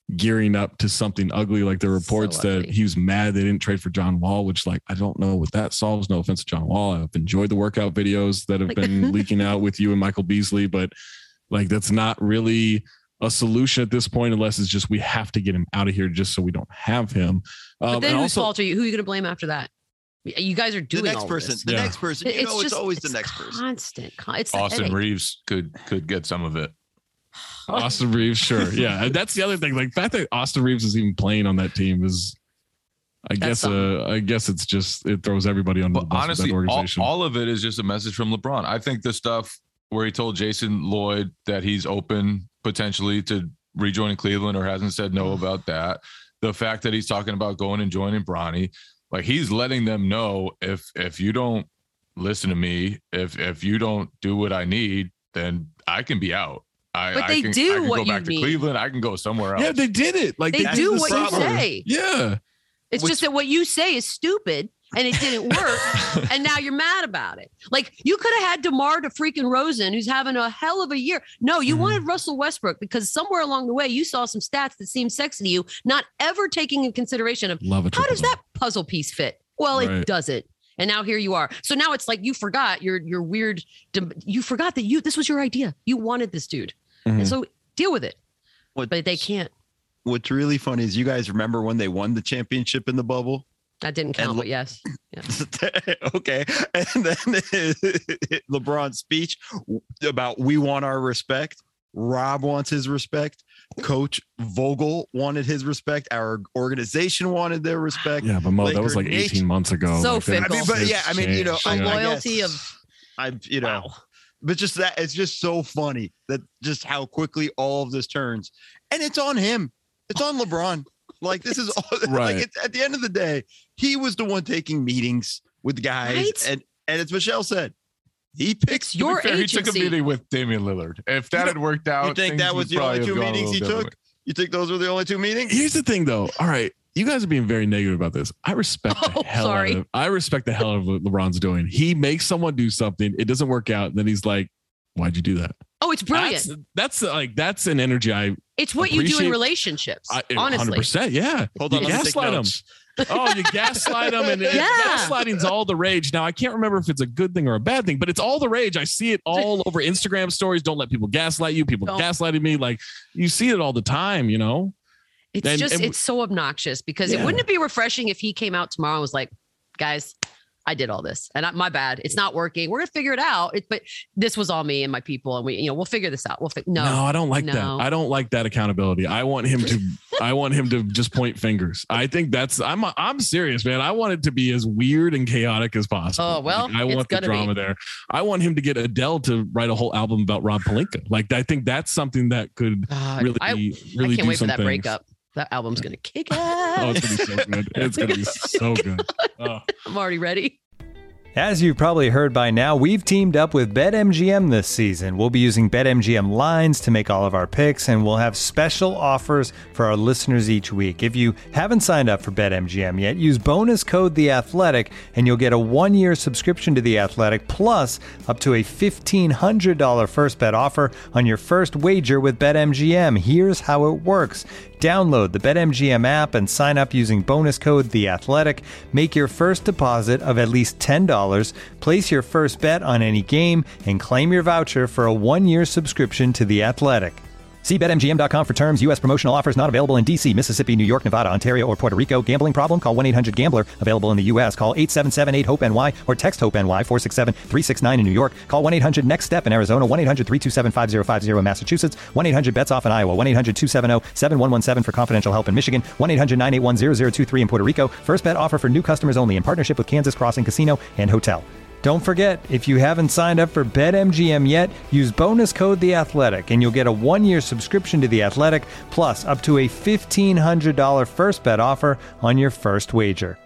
gearing up to something ugly. Like the reports So that he was mad they didn't trade for John Wall, which like I don't know what that solves. No offense to John Wall. I've enjoyed the workout videos that have been leaking out with you and Michael Beasley, but like that's not really a solution at this point, unless it's just we have to get him out of here just so we don't have him. But Um, then and whose also, fault are you? Who are you going to blame after that? You guys are doing the next all person. This. The Yeah. next person. You know, it's always the next person. Constant. con- It's a Austin headache. Reeves could could get some of it. Austin Reeves, sure. Yeah. And that's the other thing. Like the fact that Austin Reeves is even playing on that team is I That's guess uh I guess it's just it throws everybody under the But bus honestly, with that all, organization. all of it is just a message from LeBron. I think the stuff where he told Jason Lloyd that he's open potentially to rejoining Cleveland or hasn't said no about that. The fact that he's talking about going and joining Bronny, like he's letting them know if if you don't listen to me, if if you don't do what I need, then I can be out. I, But I they can, do I can what go you back to need. Cleveland. I can go somewhere else. Yeah, they did it. Like They that's do the what you problem. say. Yeah. It's Which- just that what you say is stupid and it didn't work. And now you're mad about it. Like you could have had DeMar to freaking Rosen, who's having a hell of a year. No, you Mm-hmm. wanted Russell Westbrook because somewhere along the way you saw some stats that seemed sexy to you, not ever taking in consideration of Love a how does triple that puzzle piece fit? Well, Right. it doesn't. And now here you are. So now it's like you forgot your your weird. You forgot that you this was your idea. You wanted this dude, Mhm. and so deal with it. What- But they can't. What's really funny is you guys remember when they won the championship in the bubble? That didn't count. And but yes. Yeah. Okay. And then LeBron's speech about we want our respect. Rob wants his respect. Coach Vogel wanted his respect. Our organization wanted their respect. Yeah, but Mo, that was Laker like eighteen Nation- months ago. So Like, that- fickle. I mean, but yeah, I mean, you know, The I, I loyalty guess of I, you know, Wow. but just that it's just so funny that just how quickly all of this turns, and it's on him. It's on LeBron. Like this is all, Right. like it's, at the end of the day, he was the one taking meetings with guys, Right? and and as Michelle said, he picked It's your Fair, he took a agency. meeting with Damian Lillard. If that had worked out, You think things that was would the only probably two have gone a meetings he little took? differently. You think those were the only two meetings? Here's the thing, though. All right, you guys are being very negative about this. I respect the Oh, hell sorry. out of. I respect the hell out of what LeBron's doing. He makes someone do something, it doesn't work out, and then he's like, "Why'd you do that?" Oh, it's brilliant. That's, that's like that's an energy I. It's what you do in appreciate- relationships. I honestly. hundred percent. Yeah. Hold on, You let me take gaslight them. notes. Oh, you gaslight them, and Yeah. gaslighting's all the rage. Now, I can't remember if it's a good thing or a bad thing, but it's all the rage. I see it all over Instagram stories. Don't let people gaslight you. People Don't. gaslighting me. Like you see it all the time. You know. It's And- just and- it's so obnoxious because it Yeah. wouldn't it be refreshing if he came out tomorrow and was like, guys, I did all this and I, my bad. It's not working. We're gonna figure it out. It, but this was all me and my people, and we, you know, we'll figure this out. We'll fi- no, No, I don't like no. that. I don't like that accountability. I want him to. I want him to just point fingers. I think that's. I'm. I'm serious, man. I want it to be as weird and chaotic as possible. Oh, well, Like, I it's want the gonna drama be. there. I want him to get Adele to write a whole album about Rob Pelinka. Like I think that's something that could God, really, I, really I can't do wait for some that things. breakup. That album's gonna kick Oh, ass. it's gonna be so good. It's gonna be so good. Oh. I'm already ready. As you've probably heard by now, we've teamed up with BetMGM this season. We'll be using BetMGM lines to make all of our picks, and we'll have special offers for our listeners each week. If you haven't signed up for BetMGM yet, use bonus code The Athletic, and you'll get a one-year subscription to The Athletic, plus up to a fifteen hundred dollars first bet offer on your first wager with BetMGM. Here's how it works. Download the BetMGM app and sign up using bonus code The Athletic. Make your first deposit of at least ten dollars, place your first bet on any game, and claim your voucher for a one-year subscription to The Athletic. See Bet M G M dot com for terms. U S promotional offers not available in D C, Mississippi, New York, Nevada, Ontario, or Puerto Rico. Gambling problem? Call one eight hundred gambler. Available in the U S. Call eight seven seven eight hope N Y or text HOPE-NY four six seven three six nine in New York. Call one eight hundred next step in Arizona. one eight hundred three two seven five zero five zero in Massachusetts. one eight hundred bets off in Iowa. one eight hundred two seven zero seven one one seven for confidential help in Michigan. one eight hundred nine eight one zero zero two three in Puerto Rico. First bet offer for new customers only in partnership with Kansas Crossing Casino and Hotel. Don't forget, if you haven't signed up for BetMGM yet, use bonus code The Athletic, and you'll get a one-year subscription to The Athletic, plus up to a fifteen hundred dollars first bet offer on your first wager.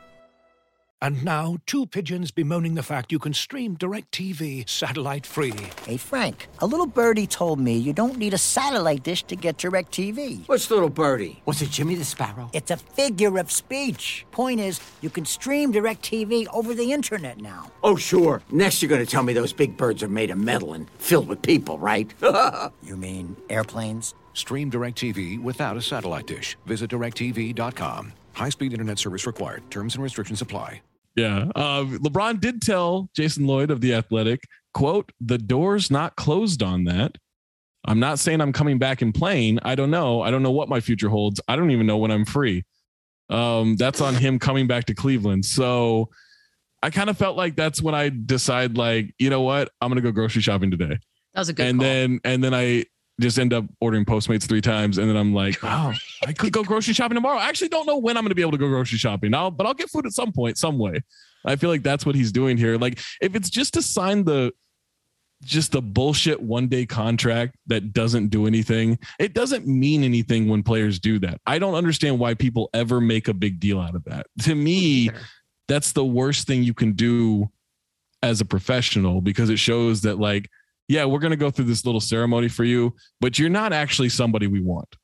And now, two pigeons bemoaning the fact you can stream DirecTV satellite-free. Hey, Frank, a little birdie told me you don't need a satellite dish to get DirecTV. What's little birdie? Was it Jimmy the Sparrow? It's a figure of speech. Point is, you can stream DirecTV over the internet now. Oh, sure. Next you're going to tell me those big birds are made of metal and filled with people, right? You mean airplanes? Stream DirecTV without a satellite dish. Visit direct T V dot com. High-speed internet service required. Terms and restrictions apply. Yeah. Uh, LeBron did tell Jason Lloyd of The Athletic, quote, "The door's not closed on that. I'm not saying I'm coming back and playing. I don't know. I don't know what my future holds. I don't even know when I'm free." Um, that's on him coming back to Cleveland. So I kind of felt like that's when I decide, like, you know what? I'm going to go grocery shopping today. That was a good and call. then and then I just end up ordering Postmates three times. And then I'm like, wow, I could go grocery shopping tomorrow. I actually don't know when I'm going to be able to go grocery shopping. I'll, but I'll get food at some point, some way. I feel like that's what he's doing here. Like, if it's just to sign the just the bullshit one day contract that doesn't do anything, it doesn't mean anything when players do that. I don't understand why people ever make a big deal out of that. To me, that's the worst thing you can do as a professional, because it shows that, like, yeah, we're going to go through this little ceremony for you, but you're not actually somebody we want.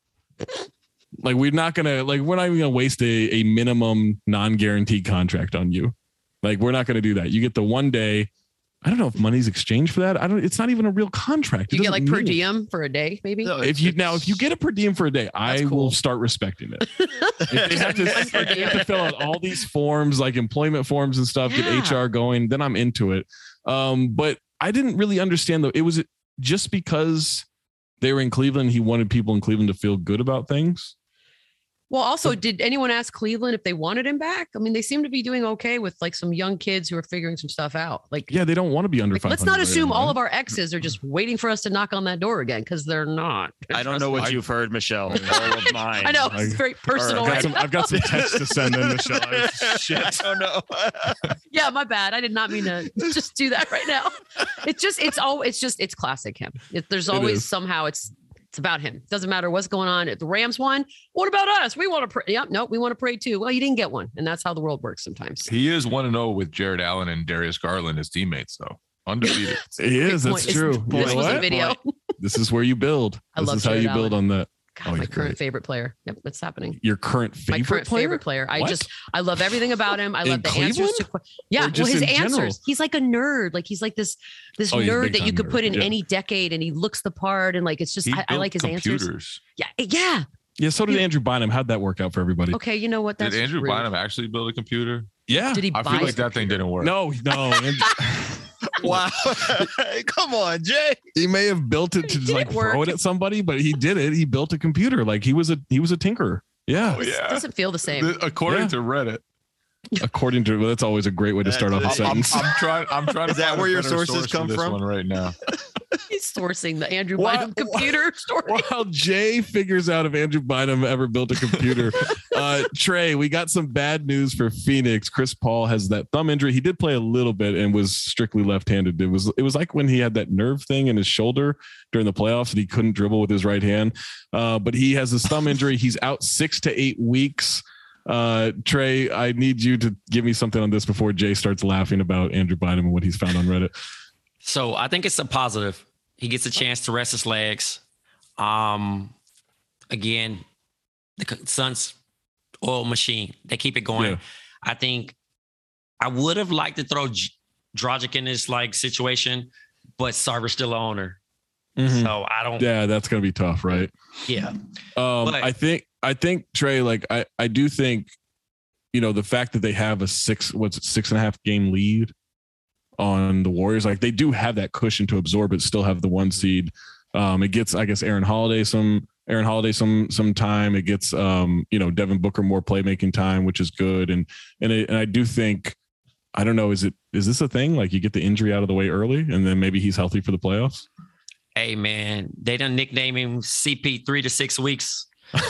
Like, we're not going to, like, we're not even going to waste a, a minimum non-guaranteed contract on you. Like, we're not going to do that. You get the one day. I don't know if money's exchanged for that. I don't, it's not even a real contract. It You get like per mean- diem for a day, maybe? If you now, if you get a per diem for a day, I will start respecting it. If they have to, if they have to fill out all these forms, like employment forms and stuff, get Yeah. H R going, then I'm into it. Um, but I didn't really understand though. It was just because they were in Cleveland. He wanted people in Cleveland to feel good about things. Well, also, did anyone ask Cleveland if they wanted him back? I mean, they seem to be doing okay with like some young kids who are figuring some stuff out. Like, Yeah, they don't want to be under like, five let's hundred. not assume right all now. of our exes are just waiting for us to knock on that door again, because they're not. I don't know what you've heard, Michelle. All of mine. I know, it's very personal. I've got right some, now. I've got some text to send in, Michelle. I- Shit. Oh no. Yeah, my bad. I did not mean to just do that right now. It's just, it's all, it's just, it's classic him. It, there's It always is. somehow it's, it's about him. Doesn't matter what's going on. If the Rams won, what about us? We want to pray. Yep, nope, we want to pray too. Well, you didn't get one, and that's how the world works sometimes. He is one and zero with Jared Allen and Darius Garland as teammates, though. Undefeated. He is. Great That's point. true. This You know was a what? video. This is where you build. I This love is how Jared you build Allen. on that. God, Oh, my he's current great. favorite player. Yep, it's happening. Your current favorite my current player? favorite player. I What? just, I love everything about him. I In love the answers Cleveland? to, que- yeah, Or well, just his in answers. general? He's like a nerd. Like he's like this, this Oh, he's a nerd big that you time could put nerd, in yeah. any decade, and he looks the part, and like it's just, He I, I built like his answers. computers. Yeah, yeah. Yeah, so did Andrew Bynum. How'd that work out for everybody? Okay, you know what? That's Did Andrew rude. Bynum actually build a computer? Yeah. Did he I buy feel like that thing didn't work. No, no. Andrew- Wow. Come on, Jay. he may have built it to Did like it work? throw it at somebody, but he did it. He built a computer. Like he was a he was a tinkerer. Yeah. Oh, yeah. doesn't feel the same. The- according Yeah. to Reddit. According to well, that's always a great way to start off a That's- I'm, sentence. I'm trying. I'm trying to. Is that find a where your better sources source for come this from? one right now. He's sourcing the Andrew Wow. Bynum computer story. While Jay figures out if Andrew Bynum ever built a computer, uh, Trey, we got some bad news for Phoenix. Chris Paul has that thumb injury. He did play a little bit and was strictly left-handed. It was it was like when he had that nerve thing in his shoulder during the playoffs and he couldn't dribble with his right hand. Uh, but he has this thumb injury. He's out six to eight weeks. Uh, Trey, I need you to give me something on this before Jay starts laughing about Andrew Bynum and what he's found on Reddit. So I think it's a positive. He gets a chance to rest his legs. Um, again, the Suns oil machine. They keep it going. Yeah. I think I would have liked to throw J- Dragic in this like situation, but Sarver's still the owner. Mhm. So I don't. Yeah, that's gonna be tough, right? Yeah. Um, But- I think I think Trey, like I, I do think, you know, the fact that they have a six, what's it, six and a half game lead on the Warriors, like they do have that cushion to absorb it, still have the one seed. Um, it gets, I guess, Aaron Holiday some Aaron Holiday some some time. It gets um, you know, Devin Booker more playmaking time, which is good. And and it, and I do think, I don't know, is it is this a thing? Like you get the injury out of the way early and then maybe he's healthy for the playoffs? Hey man, they done nickname him C P three to six weeks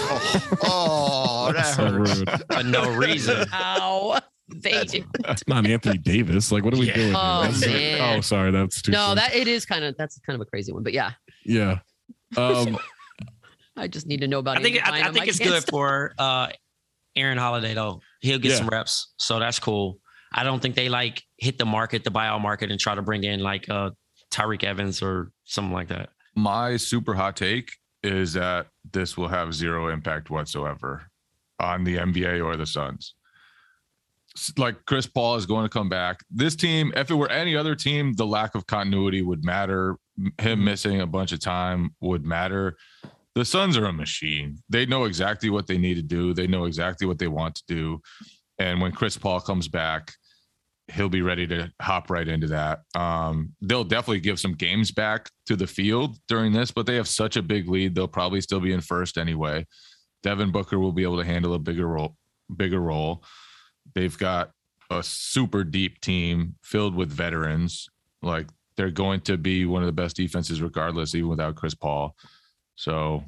Oh, that So hurts. rude. for no reason. Ow. They do. It's not Anthony Davis. Like, what are we Yeah. doing? here? Oh, That's- man. oh, sorry, that's too No, soon. that it is kind of that's kind of a crazy one, but yeah, yeah. Um, I just need to know about. I think Andrew I, I Bynum. think it's can't good stop- for uh, Aaron Holiday though. He'll get Yeah. some reps, so that's cool. I don't think they like hit the market, the buyout market, and try to bring in like uh, Tyreek Evans or something like that. My super hot take is that this will have zero impact whatsoever on the N B A or the Suns. S- Like Chris Paul is going to come back. This team, if it were any other team, the lack of continuity would matter. M- Him missing a bunch of time would matter. the Suns are a machine. They know exactly what they need to do. They know exactly what they want to do. And when Chris Paul comes back, he'll be ready to hop right into that. Um, they'll definitely give some games back to the field during this, but they have such a big lead. They'll probably still be in first anyway. Devin Booker will be able to handle a bigger role, bigger role. They've got a super deep team filled with veterans. Like, they're going to be one of the best defenses regardless, even without Chris Paul. So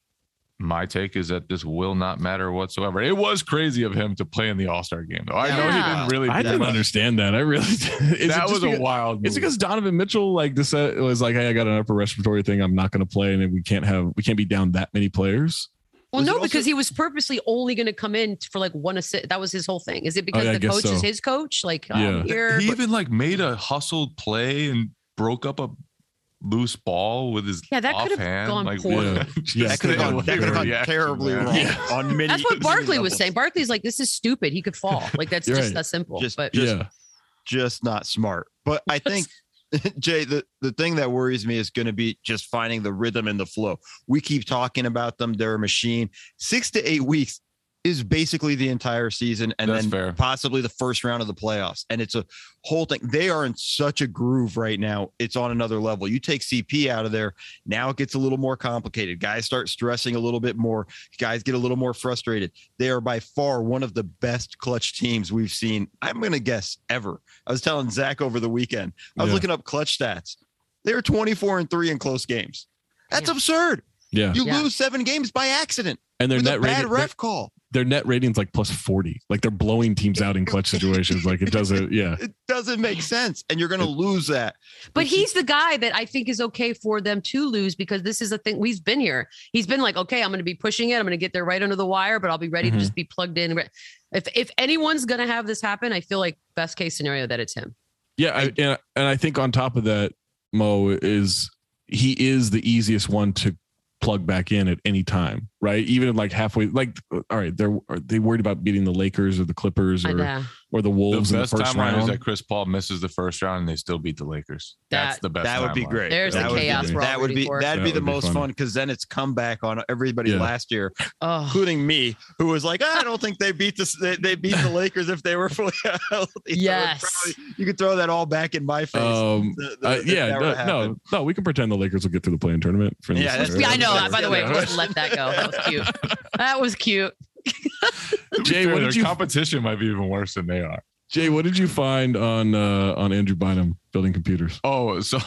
my take is that this will not matter whatsoever. It was crazy of him to play in the All-Star game, though. I yeah. know he didn't really. I didn't much. understand that. I really did. That was because, a wild move. It's because Donovan Mitchell like this uh, was like, hey, I got an upper respiratory thing. I'm not going to play, and we can't have we can't be down that many players. Well, was no, also- because he was purposely only going to come in for like one assist. That was his whole thing. Is it because oh, yeah, the coach so. is his coach? Like, yeah. um, here, he but- even like made a hustled play and broke up a loose ball with his yeah, that could have offhand. gone like, poorly. yeah. Yeah, that could have gone, that could have gone terribly man. wrong Yeah. on many. That's what Barkley was levels. saying. Barkley's like, this is stupid. He could fall. Like, that's You're just right. that simple. Just, but just, Yeah. just not smart. But I think, Jay, the, the thing that worries me is going to be just finding the rhythm and the flow. We keep talking about them. They're a machine. Six to eight weeks is basically the entire season, and That's then fair. possibly the first round of the playoffs. And it's a whole thing. They are in such a groove right now. It's on another level. You take C P out of there, now it gets a little more complicated. Guys start stressing a little bit more. Guys get a little more frustrated. They are by far one of the best clutch teams we've seen, I'm going to guess, ever. I was telling Zach over the weekend, I was Yeah. looking up clutch stats. They're twenty-four and three in close games. That's Yeah. absurd. Yeah. You Yeah. lose seven games by accident. And their with net a bad rating, ref their, call. their net rating's like plus forty. Like they're blowing teams out in clutch situations. Like it doesn't. Yeah. It doesn't make sense. And you're going to lose that. But he's the guy that I think is okay for them to lose because this is a thing. We've been here. He's been like, okay, I'm going to be pushing it. I'm going to get there right under the wire, but I'll be ready Mhm. to just be plugged in. If if anyone's going to have this happen, I feel like best case scenario that it's him. Yeah. I, and, and I think on top of that, Mo, is he is the easiest one to plug back in at any time, right? Even like halfway, like, all right, they're are they worried about beating the Lakers or the Clippers I or know. or the Wolves The in the best first timeline is round? that Chris Paul misses the first round and they still beat the Lakers. That's That- the best. That would be timeline. great. There's that the would chaos Be, we're all that would rooting be for. that'd That be the would be most fun. fun because then it's comeback on everybody Yeah. last year, Oh, including me, who was like, I don't think they beat the they, they beat the Lakers if they were fully healthy. So it's Yes. probably- you could throw that all back in my face. Um, The- the- uh, if yeah, that were no, to happen. no, no, we can pretend the Lakers will get through the play-in tournament. For Yeah, this that's- year. yeah, I know. Yeah. By the way, Yeah. let's let that go. That was cute. That was cute. To be Jay, fair, what their did you- competition might be even worse than they are. Jay, what did you find on uh, on Andrew Bynum building computers? Oh, so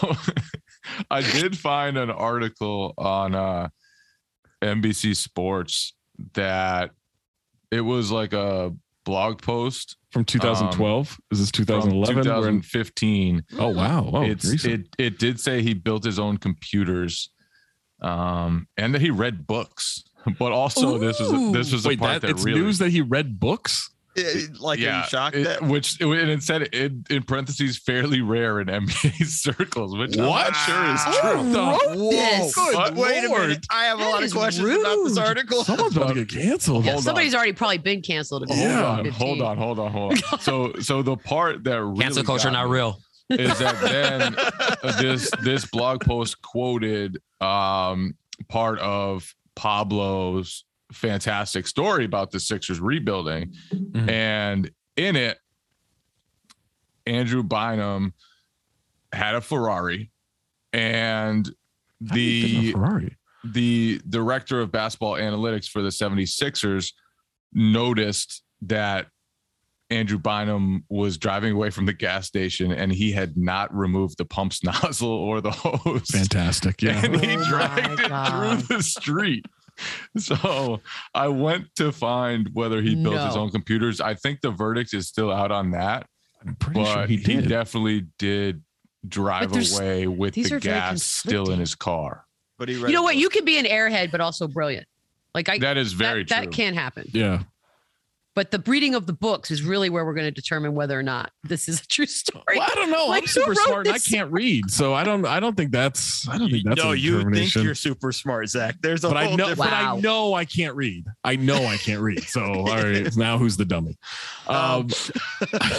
I did find an article on uh, N B C Sports that it was like a blog post From twenty twelve? Is this from twenty eleven? twenty fifteen. Oh wow! Oh, it's recent. it it did say he built his own computers, um, and that he read books. But also, this was this was the Wait, part that, that, it's really news that he read books. It- like, are yeah, you shocked it- that which and it said it in parentheses fairly rare in N B A circles, which I'm not sure is Who true. wrote this? Good Wait a Lord. minute. I have a That lot of is questions about this rude. article. Someone's about to get canceled. Yeah, Hold somebody's already probably been canceled. if it's Yeah. Hold on, fifteen. hold on, hold on, hold on. So, so the part that really Cancel culture got not me real. is that then uh, this this blog post quoted um, part of Pablo's fantastic story about the Sixers rebuilding, Mhm. and in it, Andrew Bynum had a Ferrari, and How do you fit in a the Ferrari. the director of basketball analytics for the seventy-sixers noticed that Andrew Bynum was driving away from the gas station and he had not removed the pump's nozzle or the hose. Fantastic. Yeah. And he Oh dragged my it God. through the street. So I went to find whether he built his No. own computers. I think the verdict is still out on that, I'm pretty but sure he, he did. definitely did drive But there's- away with these the are very gas still in conflicting. his car. But he You know what? You can be an airhead, but also brilliant. Like I, That is very that, true. that can happen. Yeah. But the reading of the books is really where we're going to determine whether or not this is a true story. Well, I don't know. Like, I'm who super wrote smart and I this? can't read, so I don't. I don't think that's. I don't think that's. no, a you think determination. you're super smart, Zach. There's a But whole I know. different. But I Wow. know I can't read. I know I can't read. So all right, now who's the dummy? Um,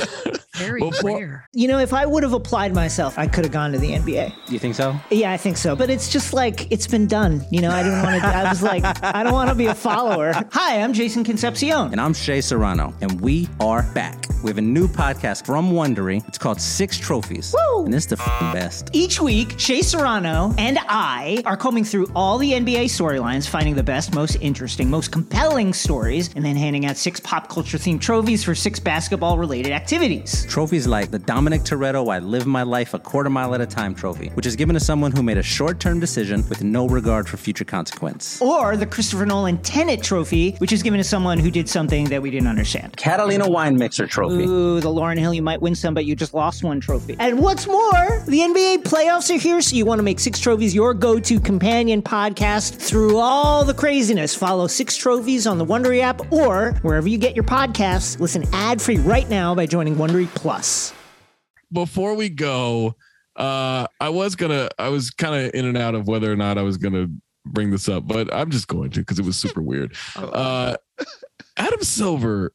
Very Before- rare. You know, if I would have applied myself, I could have gone to the N B A. You think so? Yeah, I think so. But it's just like, it's been done. You know, I didn't want to, I was like, I don't want to be a follower. Hi, I'm Jason Concepcion. And I'm Shea Serrano, and we are back. We have a new podcast from Wondery. It's called Six Trophies. Woo! And it's the f***ing best. Each week, Shea Serrano and I are combing through all the N B A storylines, finding the best, most interesting, most compelling stories, and then handing out six pop culture themed trophies for six basketball related activities. Trophies like the Dominic Toretto I Live My Life a Quarter Mile at a Time trophy, which is given to someone who made a short-term decision with no regard for future consequence. Or the Christopher Nolan Tenet trophy, which is given to someone who did something that we didn't understand. Catalina Wine Mixer trophy. Ooh, the Lauryn Hill You Might Win Some, but You Just Lost One trophy. And what's more, the N B A playoffs are here, so you want to make Six Trophies your go-to companion podcast through all the craziness. Follow Six Trophies on the Wondery app or wherever you get your podcasts. Listen ad-free right now by joining Wondery Plus. Before we go, uh, I was gonna, I was kind of in and out of whether or not I was gonna bring this up, but I'm just going to because it was super weird. Uh, Adam Silver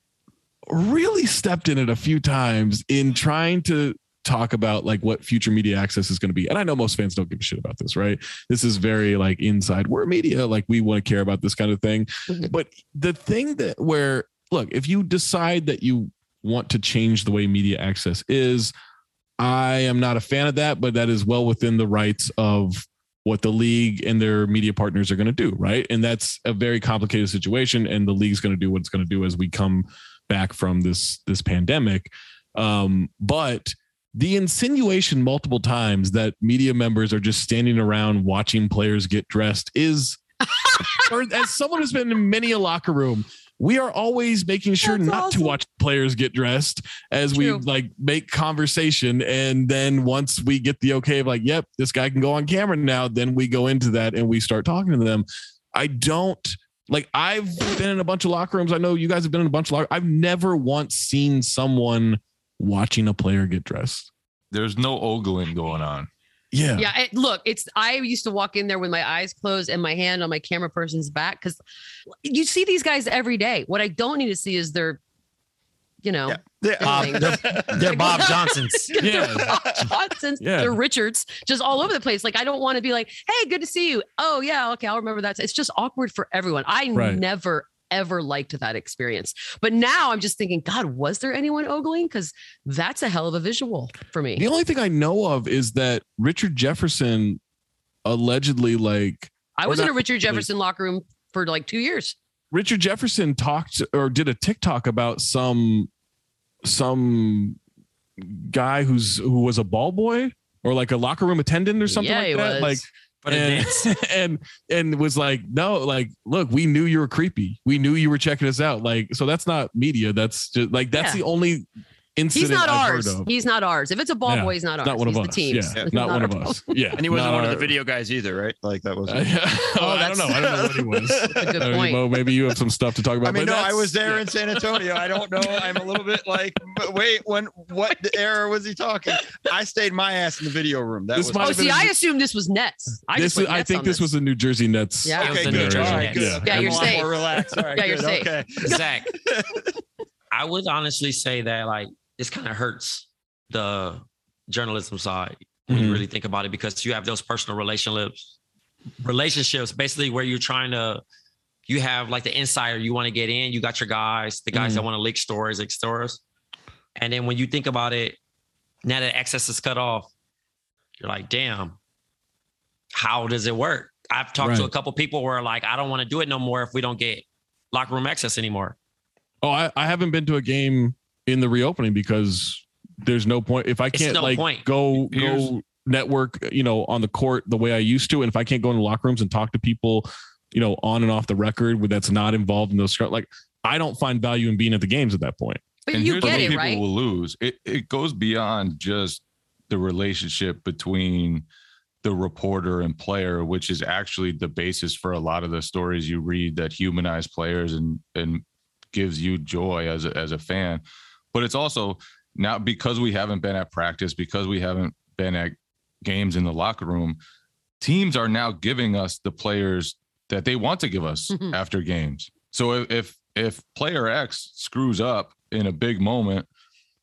really stepped in it a few times in trying to talk about like what future media access is going to be. And I know most fans don't give a shit about this, right? This is very like inside. We're media, like we want to care about this kind of thing. But the thing that where, look, if you decide that you want to change the way media access is, I am not a fan of that, but that is well within the rights of what the league and their media partners are going to do, right? And that's a very complicated situation, and the league's going to do what it's going to do as we come back from this this pandemic. Um, but the insinuation multiple times that media members are just standing around watching players get dressed is, or as someone who's been in many a locker room, we are always making sure That's not awesome. to watch players get dressed as True. we like make conversation. And then once we get the okay of like, yep, this guy can go on camera now, then we go into that and we start talking to them. I don't like, I've been in a bunch of locker rooms. I know you guys have been in a bunch of locker. I've never once seen someone watching a player get dressed. There's no ogling going on. Yeah. Yeah. It, look, it's, I used to walk in there with my eyes closed and my hand on my camera person's back because you see these guys every day. What I don't need to see is their, you know, yeah. Bob, they're, they're Bob Johnsons. Yeah. They're Bob Johnsons. Yeah. They're Richards, just all over the place. Like, I don't want to be like, hey, good to see you. Oh, yeah. Okay. I'll remember that. It's just awkward for everyone. I Right. never, ever liked that experience. But now I'm just thinking, God, was there anyone ogling? Because that's a hell of a visual for me. The only thing I know of is that Richard Jefferson allegedly like I was in a Richard Jefferson locker room for like two years. Richard Jefferson talked or did a TikTok about some some guy who's who was a ball boy or like a locker room attendant or something Yeah, like he that. was. Like But it and, is. and and was like, no, like, look, we knew you were creepy. We knew you were checking us out. Like, so that's not media. That's just like that's Yeah. the only incident He's not I've ours. heard of. He's not ours. If it's a ball Yeah, boy, he's not it's ours. not one he's of the us. team's. Yeah, He's not one our of us. problem. Yeah, And he wasn't not one of our- the video guys either, right? Like that was. Uh, yeah. Oh, I don't that's- know. I don't know what he was. That's a good I mean, point. Mo, maybe you have some stuff to talk about. I mean, but no, I that's- was there in San Antonio. I don't know. I'm a little bit like, but wait, when what era was he talking? I stayed my ass in the video room. That This was. might Oh, have been see, a- I assumed this was Nets. I This just is, put I Nets think on this was the New Jersey Nets. Yeah. Okay, there. good. All right, Yeah. good. Yeah, I'm you're a lot safe. more relaxed. All right, Yeah, you're good. safe. Okay. Zach, I would honestly say that like this kind of hurts the journalism side when Mhm. you really think about it, because you have those personal relationships, relationships basically where you're trying to, you have like the insider, you want to get in, you got your guys, the guys Mhm. that want to leak stories, leak stories. And then when you think about it, now that access is cut off, you're like, damn, how does it work? I've talked to a Right. couple people where like, I don't want to do it no more if we don't get locker room access anymore. Oh, I, I haven't been to a game in the reopening because there's no point. If I It's can't no like point. go Here's- go network, you know, on the court the way I used to, and if I can't go in the locker rooms and talk to people, you know, on and off the record with that's not involved in those scr- like I don't find value in being at the games at that point. But and you here's get what it, people right? will lose. It it goes beyond just the relationship between the reporter and player, which is actually the basis for a lot of the stories you read that humanize players and and gives you joy as a, as a fan. But it's also now because we haven't been at practice, because we haven't been at games in the locker room, teams are now giving us the players that they want to give us Mhm. after games. So if if if player X screws up in a big moment,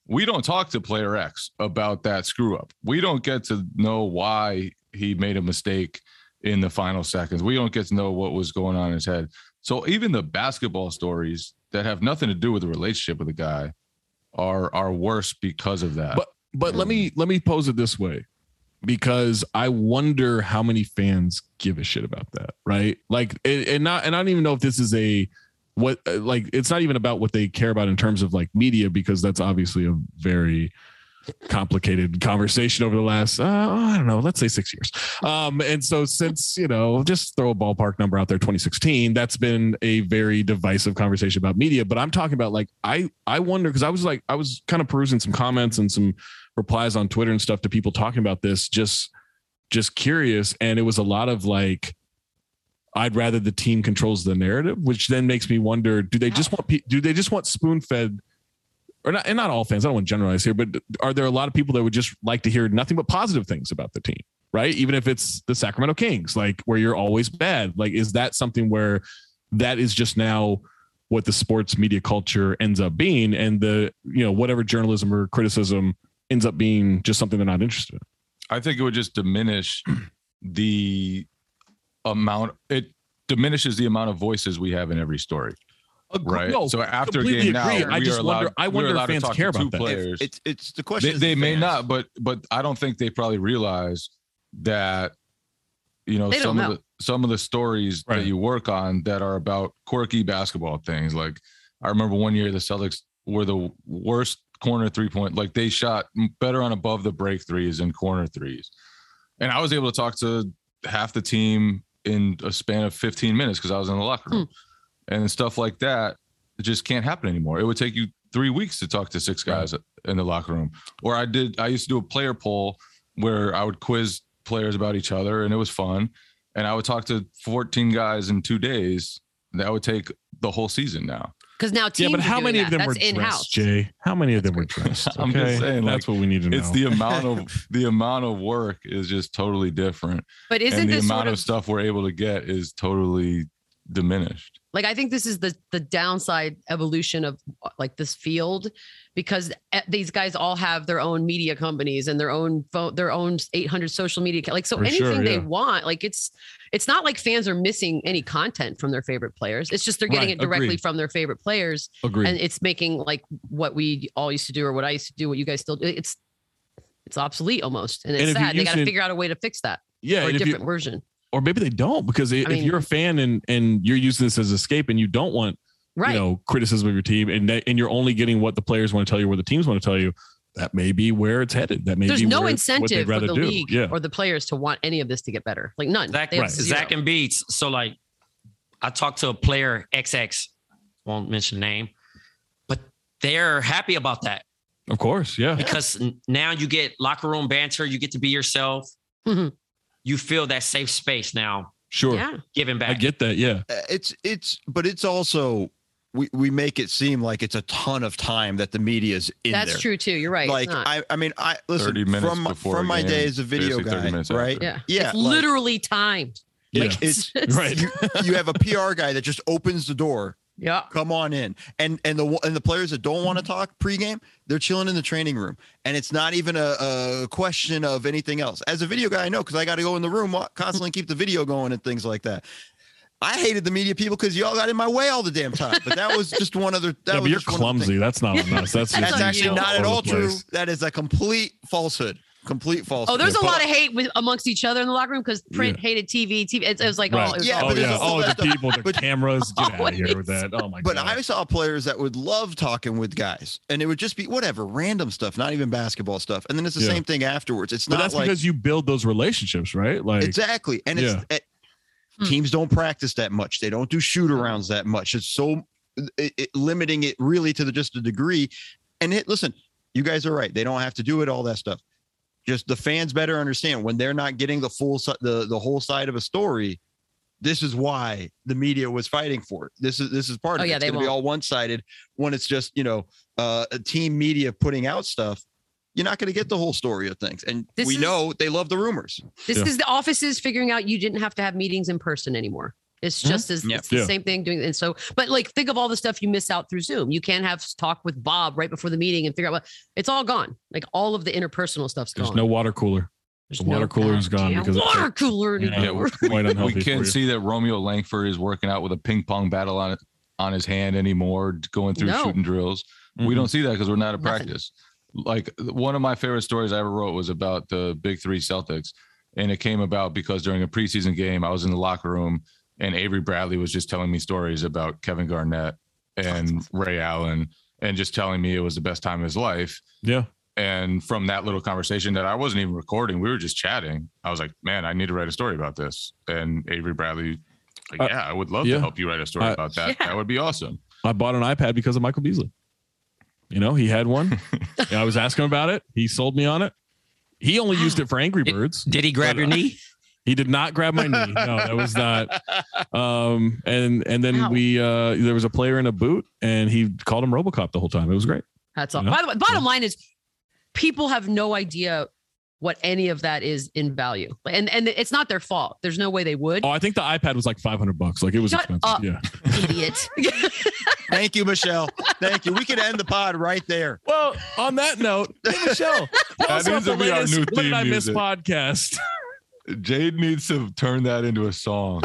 we don't talk to player X about that screw up. We don't get to know why he made a mistake in the final seconds. We don't get to know what was going on in his head. So even the basketball stories that have nothing to do with the relationship with the guy are are worse because of that. But but let me let me pose it this way, because I wonder how many fans give a shit about that, right? Like, and, and not and I don't even know if this is a what like it's not even about what they care about in terms of like media, because that's obviously a very complicated conversation over the last uh, I don't know, let's say six years. Um, and so since, you know, just throw a ballpark number out there, twenty sixteen, that's been a very divisive conversation about media. But I'm talking about like, I, I wonder, because I was like, I was kind of perusing some comments and some replies on Twitter and stuff to people talking about this, just, just curious. And it was a lot of like, I'd rather the team controls the narrative, which then makes me wonder, do they just want, do they just want spoon fed? Or not, and not all fans, I don't want to generalize here, but are there a lot of people that would just like to hear nothing but positive things about the team, right? Even if it's the Sacramento Kings, like where you're always bad. Like, is that something where that is just now what the sports media culture ends up being, and the, you know, whatever journalism or criticism ends up being just something they're not interested in? I think it would just diminish the amount, it diminishes the amount of voices we have in every story. Right. No, so after a game agree. now, I we just are wonder. allowed, I wonder if fans care about that. Players. It's it's the question. They, is they the may fans. not, but but I don't think they probably realize that, you know, They some don't of know. the some of the stories Right. that you work on that are about quirky basketball things. Like I remember one year the Celtics were the worst corner three point. Like they shot better on above the break threes and corner threes, and I was able to talk to half the team in a span of fifteen minutes because I was in the locker room, Hmm. and stuff like that. It just can't happen anymore. It would take you three weeks to talk to six guys in the locker room. Or I did, I used to do a player poll where I would quiz players about each other, and it was fun. And I would talk to fourteen guys in two days. That would take the whole season now. Because now teams Yeah, but are how doing many that. of them That's were in-house. dressed, Jay? How many of them were dressed? I'm Okay? just saying, That's like, what we need to know. It's the amount of the amount of work is just totally different. But isn't and the this amount sort of of- stuff we're able to get is totally diminished. Like, I think this is the the downside evolution of like this field, because these guys all have their own media companies and their own phone, their own eight hundred social media. Like, so For anything sure, they yeah. want, like it's, it's not like fans are missing any content from their favorite players. It's just, they're getting Right, it directly agreed. from their favorite players. Agreed. And it's making like what we all used to do, or what I used to do, what you guys still do. It's, it's obsolete almost. And it's And if you're sad. They got to using- figure out a way to fix that. Yeah, Or a and if you- different version. Or maybe they don't, because if mean- you're a fan and and you're using this as escape and you don't want, Right. you know, criticism of your team, and that, and you're only getting what the players want to tell you, what the teams want to tell you, that may be where it's headed. That may There's be no where it's- what they'd incentive for rather the do. league Yeah. or the players to want any of this to get better. Like none. Zach, They have right. zero. Zach and Beats. So like, I talked to a player X X, won't mention the name, but they're happy about that Of course, yeah. because n- now you get locker room banter. You get to be yourself. Mhm. You feel that safe space now. Sure. Yeah. Giving back. I get that. Yeah. Uh, It's it's, but it's also we we make it seem like it's a ton of time that the media's in That's there. true too. You're right. It's Like not. I, I mean, I listen thirty minutes from before from a my game, day as a video basically thirty guy, minutes right? after. yeah. Yeah, It's like- literally timed. Yeah. It's Right. you, you have a P R guy that just opens the door. Yeah. Come on in, and and the and the players that don't want to talk pregame, they're chilling in the training room, and it's not even a, a question of anything else. As a video guy, I know because I got to go in the room wa- constantly, keep the video going and things like that. I hated the media people because y'all got in my way all the damn time. But that was just one other. That Yeah, was but you're just one other clumsy. thing. That's not on us. That's, That's just actually you. not at over all the true. place. That is a complete falsehood. Complete falsehood. Oh, there's a But- lot of hate with amongst each other in the locker room because Print hated T V. T V. It, it was like, Right. oh, it was Yeah, all Oh, but there's yeah. all Oh, that the stuff. people, the But- cameras. Get out of Always. here with that. Oh, my But God. I saw players that would love talking with guys, and it would just be whatever random stuff, not even basketball stuff. And then it's the Yeah. same thing afterwards. It's But not that's like because you build those relationships, right? Like, exactly. And it's Yeah. it, Hmm. teams don't practice that much. They don't do shoot arounds that much. It's so it, it, limiting it really to the, just a degree. And it, listen, you guys are right. They don't have to do it, all that stuff. Just the fans better understand when they're not getting the full si- the the whole side of a story. This is why the media was fighting for it. This is this is part Oh, of it. yeah, It's they going to be won't. all one sided when it's just you know uh, a team media putting out stuff. You're not going to get the whole story of things, and This we is- know they love the rumors. This Yeah. is the offices figuring out you didn't have to have meetings in person anymore. It's just as Yep. it's the Yeah. same thing doing. And so, but like, think of all the stuff you miss out through Zoom. You can't have talk with Bob right before the meeting and figure out what it's all gone. Like all of the interpersonal stuff's There's gone. no water cooler. There's The water no cooler is gone goddamn because it's water like- cooler Yeah, anymore. we, quite unhealthy we for can't you. see that Romeo Langford is working out with a ping pong battle on it on his hand anymore, going through No. shooting drills. Mhm. We don't see that because we're not at Nothing. practice. Like one of my favorite stories I ever wrote was about the Big Three Celtics, and it came about because during a preseason game, I was in the locker room, and Avery Bradley was just telling me stories about Kevin Garnett and Ray Allen, and just telling me it was the best time of his life. Yeah. And from that little conversation that I wasn't even recording, we were just chatting. I was like, man, I need to write a story about this. And Avery Bradley, like, Uh, yeah, I would love yeah. to help you write a story I- about that. Yeah. That would be awesome. I bought an iPad because of Michael Beasley. You know, he had one. I was asking him about it. He sold me on it. He only used it for Angry Birds. Did he grab But, your uh, knee? He did not grab my knee. No, that was not. Um, and and then Ow. we uh, there was a player in a boot, and he called him RoboCop the whole time. It was great. That's all. You know? By the way, bottom line is people have no idea what any of that is in value. And and it's not their fault. There's no way they would. Oh, I think the iPad was like five hundred bucks. Like it was Shut expensive. up. Yeah. Idiot. Thank you, Michelle. Thank you. We could end the pod right there. Well, on that note, hey, Michelle, tell us That about needs the to be our latest new What Did theme I Miss music. podcast. Jade needs to turn that into a song.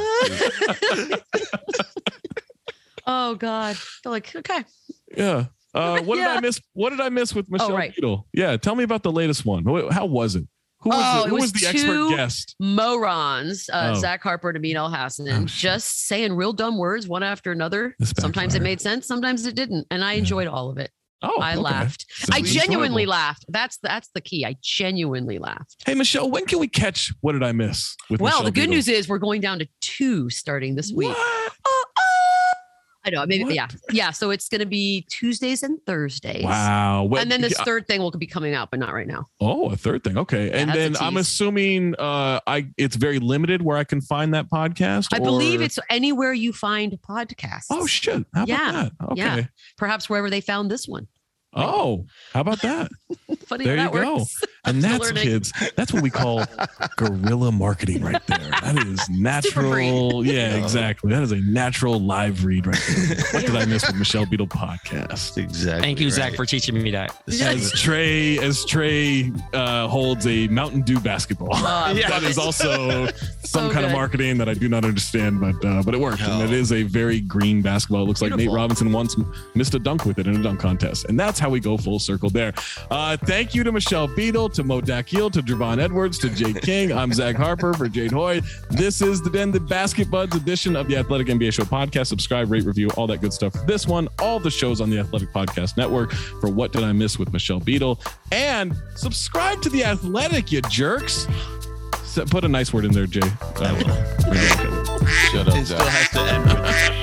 Oh God. They're like, okay. Yeah. Uh, what did Yeah. I miss? What did I miss with Michelle right. Beadle? Yeah. Tell me about the latest one. Wh- How was it? Who was, Oh, the, it who was was the expert two- guest? Morons, uh, Oh. Zach Harper and Amin Al Hassan, Oh, shit. just saying real dumb words one after another. This Sometimes it backfired. made sense, sometimes it didn't, and I enjoyed all of it. Oh, I okay. laughed. Sounds I genuinely enjoyable. laughed. That's that's the key. I genuinely laughed. Hey, Michelle, when can we catch What Did I Miss? With Well, Michelle the good Beadle? news is we're going down to two starting this week. What? I know, maybe What? yeah, yeah. So it's going to be Tuesdays and Thursdays. Wow. Well, And then this yeah, third thing will be coming out, but not right now. Oh, a third thing. Okay. And that's a then I'm tease. assuming uh I it's very limited where I can find that podcast. I believe or- it's anywhere you find podcasts. Oh shit. How about Yeah, that? Okay. yeah. Perhaps wherever they found this one. Oh, how about that? Funny There how you that go. works. And Still that's learning. kids. That's what we call guerrilla marketing right there. That is natural. Yeah, exactly. That is a natural live read right there. What did I miss with Michelle Beadle podcast? Exactly. Thank you, Zach, right. for teaching me that. As Trey, as Trey uh, holds a Mountain Dew basketball. Oh, That is also some So kind of good. marketing that I do not understand, but uh, but it worked. And it is a very green basketball. It looks like Nate Beautiful. Robinson once missed a dunk with it in a dunk contest. And that's how we go full circle there. Uh, thank you to Michelle Beadle, to Mo Dakhil, to Javon Edwards, to Jade King. I'm Zach Harper for Jade Hoy. This is the Den the Basket Buds edition of the Athletic N B A Show podcast. Subscribe, rate, review, all that good stuff for this one. All the shows on the Athletic Podcast Network for What Did I Miss with Michelle Beadle. And subscribe to the Athletic, you jerks. So put a nice word in there, Jay. Uh, Shut up, It still Zach. has to end with